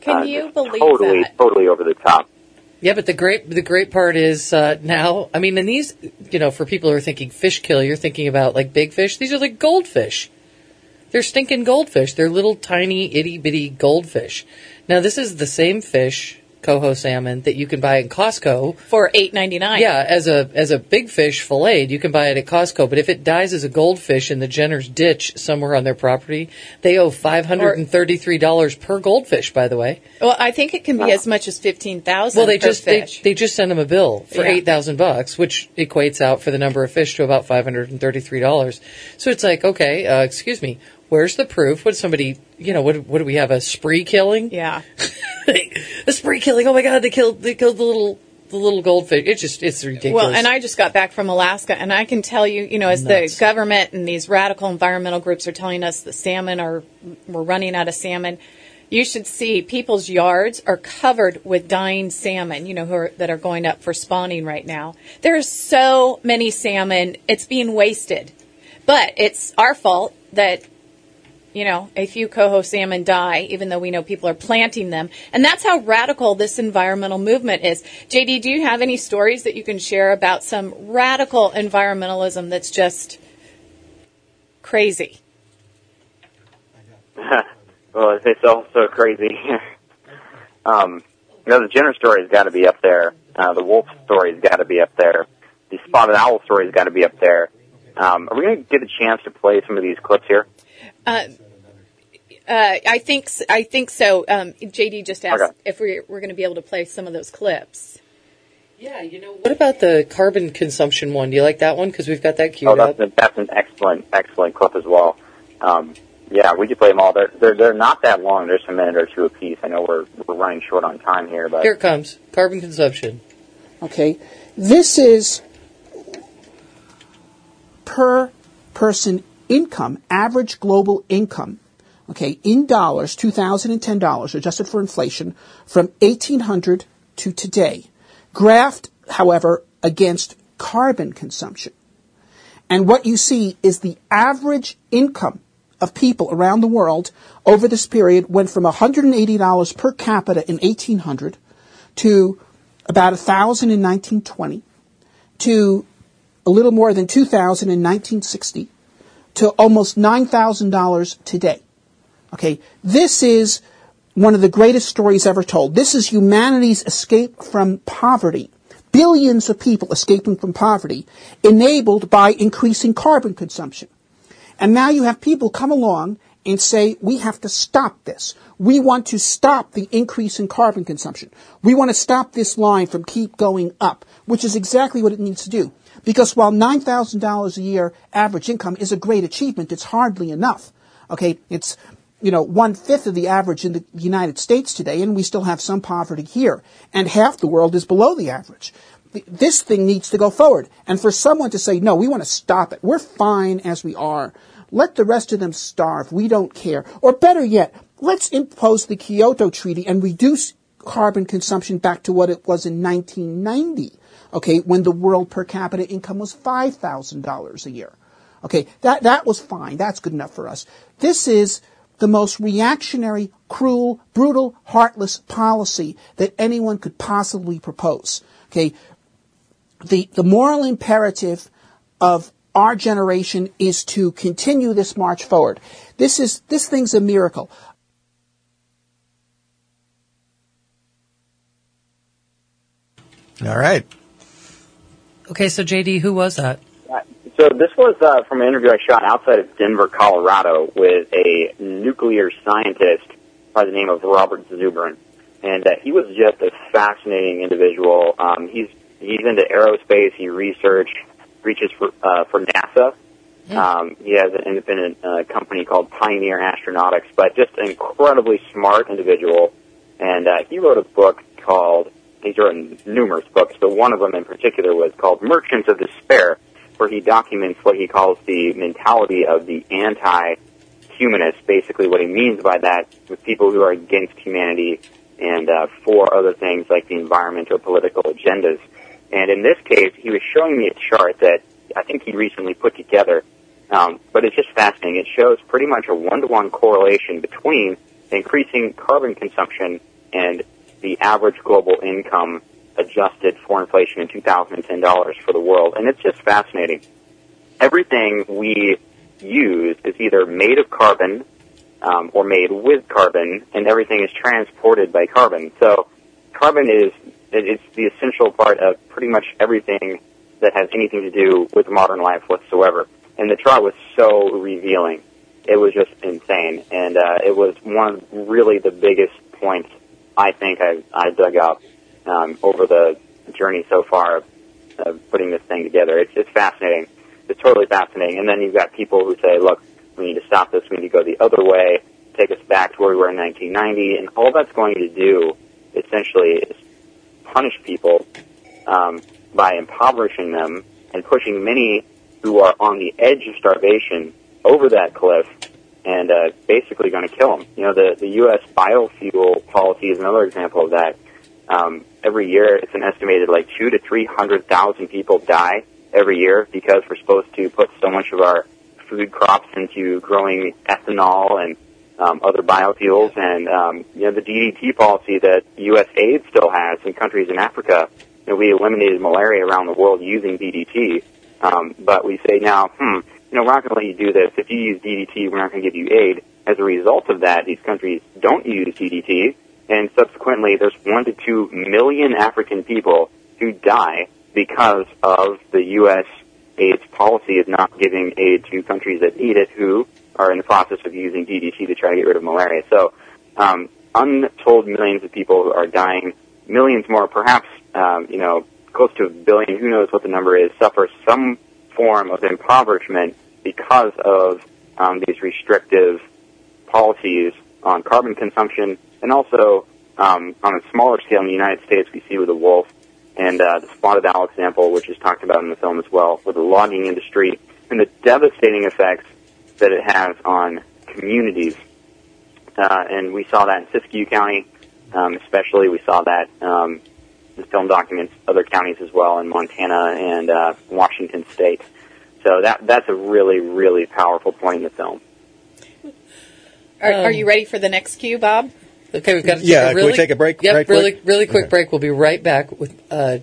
totally over the top. Yeah, but the great part is now, I mean, and these, for people who are thinking fish kill, you're thinking about like big fish. These are like goldfish. They're stinking goldfish. They're little tiny itty bitty goldfish. Now, this is the same fish, coho salmon, that you can buy in Costco for $8.99. Yeah, as a big fish filleted, you can buy it at Costco. But if it dies as a goldfish in the Jenner's ditch somewhere on their property, they owe $533 per goldfish. By the way, well, I think it can be as much as $15,000. Well, they fish. just sent them a bill for $8,000, which equates out for the number of fish to about $533. So it's like, okay, excuse me. Where's the proof? What somebody, what do we have, a spree killing? Yeah. A spree killing. Oh my God, they killed the little goldfish. It's ridiculous. Well, and I just got back from Alaska, and I can tell you, as the government and these radical environmental groups are telling us that we're running out of salmon, you should see people's yards are covered with dying salmon, that are going up for spawning right now. There's so many salmon, it's being wasted. But it's our fault that a few coho salmon die, even though we know people are planting them. And that's how radical this environmental movement is. JD, do you have any stories that you can share about some radical environmentalism that's just crazy? Well, it's all so crazy. The Jenner story's got to be up there. The wolf story's got to be up there. The spotted owl story's got to be up there. Are we going to get a chance to play some of these clips here? I think so. JD just asked if we're going to be able to play some of those clips. Yeah, what about the carbon consumption one? Do you like that one? Because we've got that queued up. That's an excellent clip as well. Yeah, we could play them all. They're not that long. There's a minute or two apiece. I know we're running short on time here, but here it comes. Carbon consumption. Okay, this is per person income, average global income, okay, in dollars, $2010, adjusted for inflation, from 1800 to today, graphed, however, against carbon consumption. And what you see is the average income of people around the world over this period went from $180 per capita in 1800 to about $1,000 in 1920 to a little more than $2,000 in 1960 to almost $9,000 today. Okay, this is one of the greatest stories ever told. This is humanity's escape from poverty. Billions of people escaping from poverty, enabled by increasing carbon consumption. And now you have people come along and say, we have to stop this. We want to stop the increase in carbon consumption. We want to stop this line from keep going up, which is exactly what it needs to do. Because while $9,000 a year average income is a great achievement, it's hardly enough. Okay, it's, 1/5 of the average in the United States today, and we still have some poverty here. And half the world is below the average. This thing needs to go forward. And for someone to say, no, we want to stop it. We're fine as we are. Let the rest of them starve. We don't care. Or better yet, let's impose the Kyoto Treaty and reduce carbon consumption back to what it was in 1990. Okay, when the world per capita income was $5,000 a year. Okay, that was fine. That's good enough for us. This is the most reactionary, cruel, brutal, heartless policy that anyone could possibly propose. Okay, the moral imperative of our generation is to continue this march forward. This thing's a miracle. All right. Okay, so JD, who was that? So this was from an interview I shot outside of Denver, Colorado, with a nuclear scientist by the name of Robert Zubrin, and he was just a fascinating individual. He's into aerospace. He reaches for NASA. He has an independent company called Pioneer Astronautics, but just an incredibly smart individual. And he wrote a book he's written numerous books, but one of them in particular was called Merchants of Despair, where he documents what he calls the mentality of the anti-humanist, basically what he means by that, with people who are against humanity and for other things like the environment or political agendas. And in this case, he was showing me a chart that I think he recently put together, but it's just fascinating. It shows pretty much a one-to-one correlation between increasing carbon consumption and the average global income adjusted for inflation in $2010 for the world. And it's just fascinating. Everything we use is either made of carbon or made with carbon, and everything is transported by carbon. So carbon it's the essential part of pretty much everything that has anything to do with modern life whatsoever. And the chart was so revealing. It was just insane. And it was one of really the biggest points I think I dug up over the journey so far of putting this thing together. It's fascinating. It's totally fascinating. And then you've got people who say, look, we need to stop this. We need to go the other way, take us back to where we were in 1990. And all that's going to do, essentially, is punish people by impoverishing them and pushing many who are on the edge of starvation over that cliff and basically going to kill them. You know, the U.S. biofuel policy is another example of that. Every year, it's an estimated like 200,000 to 300,000 people die every year because we're supposed to put so much of our food crops into growing ethanol and other biofuels. And you know, the DDT policy that USAID still has in countries in Africa. You know, we eliminated malaria around the world using DDT, but we say now, you know, we're not going to let you do this. If you use DDT, we're not going to give you aid. As a result of that, these countries don't use DDT, and subsequently there's 1 to 2 million African people who die because of the U.S. AIDS policy of not giving aid to countries that need it who are in the process of using DDT to try to get rid of malaria. So untold millions of people are dying. Millions more, perhaps, you know, close to 1 billion, who knows what the number is, suffer some form of impoverishment because of these restrictive policies on carbon consumption, and also on a smaller scale in the United States, we see with the wolf and the spotted owl example, which is talked about in the film as well, with the logging industry and the devastating effects that it has on communities. And we saw that in Siskiyou County, especially. We saw that the film documents other counties as well in Montana and Washington State. So that's a really, really powerful point in the film. Are you ready for the next cue, Bob? Okay, we've got to can we take a break? Yep, right really quick break. We'll be right back with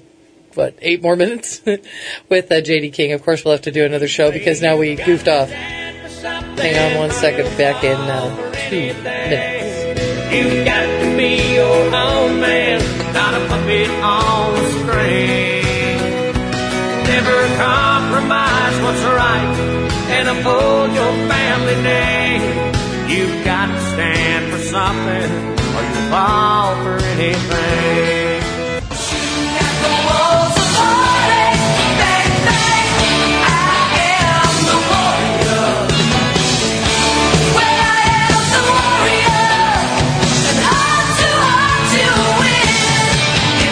8 more minutes with JD King. Of course, we'll have to do another show because now we goofed off. Hang on 1 second. Back in 2 minutes. You've got to be your own man, not a puppet on a string. Never compromise what's right and uphold your family name. You've got to stand for something or you'll fall for anything. At the walls of heartache, bang, bang, I am the warrior. Well, I am the warrior, and heart to win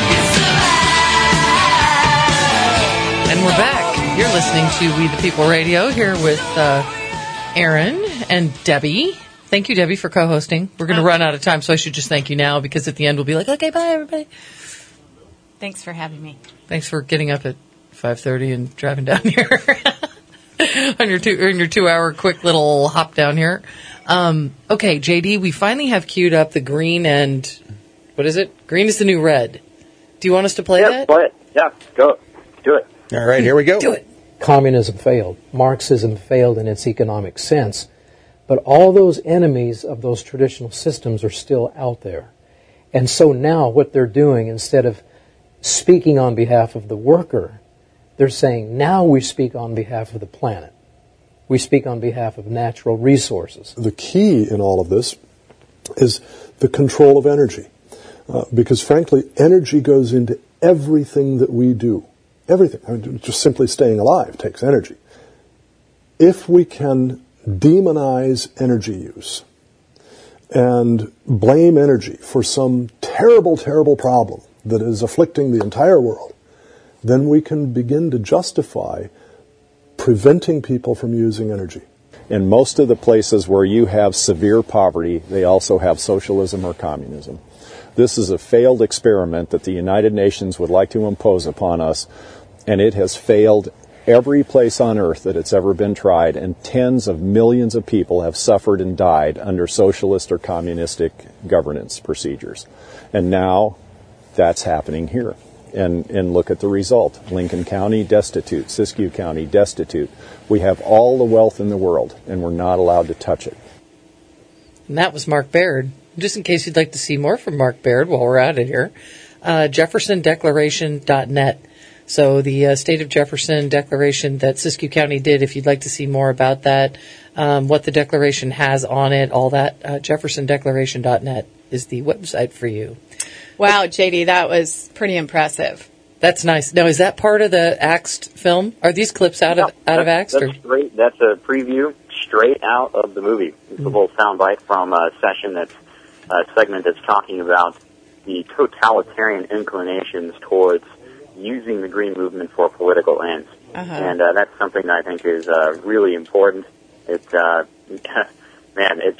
if you survive. And we're back. You're listening to We the People Radio here with Aaron and Debbie. Thank you, Debbie, for co-hosting. We're going to run out of time, so I should just thank you now because at the end we'll be like, okay, bye, everybody. Thanks for having me. Thanks for getting up at 5:30 and driving down here on your 2-hour quick little hop down here. Okay, JD, we finally have queued up the green and what is it? Green is the new red. Do you want us to play that? Play it. Yeah, go. Do it. All right, here we go. Do it. Communism failed. Marxism failed in its economic sense. But all those enemies of those traditional systems are still out there. And so now what they're doing, instead of speaking on behalf of the worker, they're saying, now we speak on behalf of the planet. We speak on behalf of natural resources. The key in all of this is the control of energy. Because frankly, energy goes into everything that we do. Everything. I mean, just simply staying alive takes energy. If we can demonize energy use and blame energy for some terrible, terrible problem that is afflicting the entire world, then we can begin to justify preventing people from using energy. In most of the places where you have severe poverty, they also have socialism or communism. This is a failed experiment that the United Nations would like to impose upon us, and it has failed every place on earth that it's ever been tried, and tens of millions of people have suffered and died under socialist or communistic governance procedures. And now that's happening here. And look at the result. Lincoln County, destitute. Siskiyou County, destitute. We have all the wealth in the world, and we're not allowed to touch it. And that was Mark Baird. Just in case you'd like to see more from Mark Baird while we're out of here, JeffersonDeclaration.net. So the State of Jefferson Declaration that Siskiyou County did, if you'd like to see more about that, what the Declaration has on it, all that, JeffersonDeclaration.net is the website for you. Wow, JD, that was pretty impressive. That's nice. Now, is that part of the Axed film? Are these clips out of Axed? That's a preview straight out of the movie. It's a little soundbite from a segment that's talking about the totalitarian inclinations towards using the green movement for political ends. And that's something that I think is really important. It's, man, it's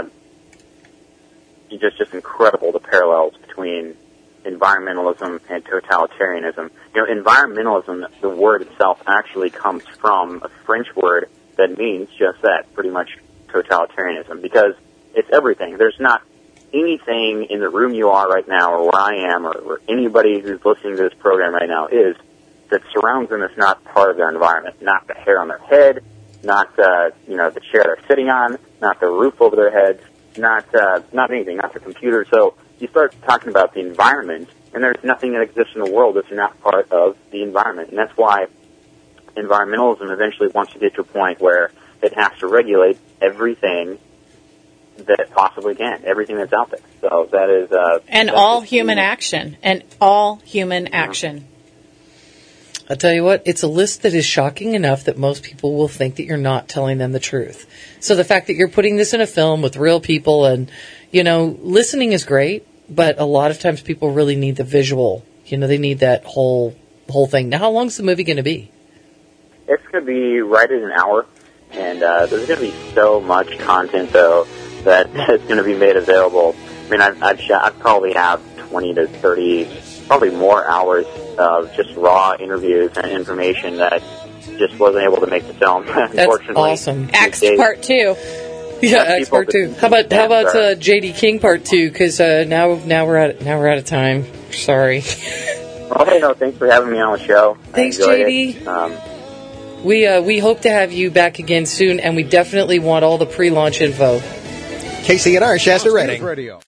just incredible, the parallels between environmentalism and totalitarianism. You know, environmentalism, the word itself actually comes from a French word that means just that, pretty much totalitarianism, because it's everything. There's not anything in the room you are right now, or where I am, or anybody who's listening to this program right now is, that surrounds them is not part of their environment. Not the hair on their head, not the chair they're sitting on, not the roof over their heads, not anything, not the computer. So you start talking about the environment, and there's nothing that exists in the world that's not part of the environment. And that's why environmentalism eventually wants to get to a point where it has to regulate everything that it possibly can, everything that's out there. So that is... and all human action. And all human action. I'll tell you what, it's a list that is shocking enough that most people will think that you're not telling them the truth. So the fact that you're putting this in a film with real people and, listening is great, but a lot of times people really need the visual. They need that whole thing. Now, how long is the movie going to be? It's going to be right at an hour, and there's going to be so much content, though, that is going to be made available. I mean, I'd probably have 20 to 30, probably more hours of just raw interviews and information that just wasn't able to make the film. Unfortunately, that's awesome. Axed Part 2. Yeah, Axed Part 2. How about JD King Part 2? Because now we're out of time. Sorry. Okay, no, thanks for having me on the show. Thanks, JD. We hope to have you back again soon, and we definitely want all the pre-launch info. KCNR, Shasta Redding.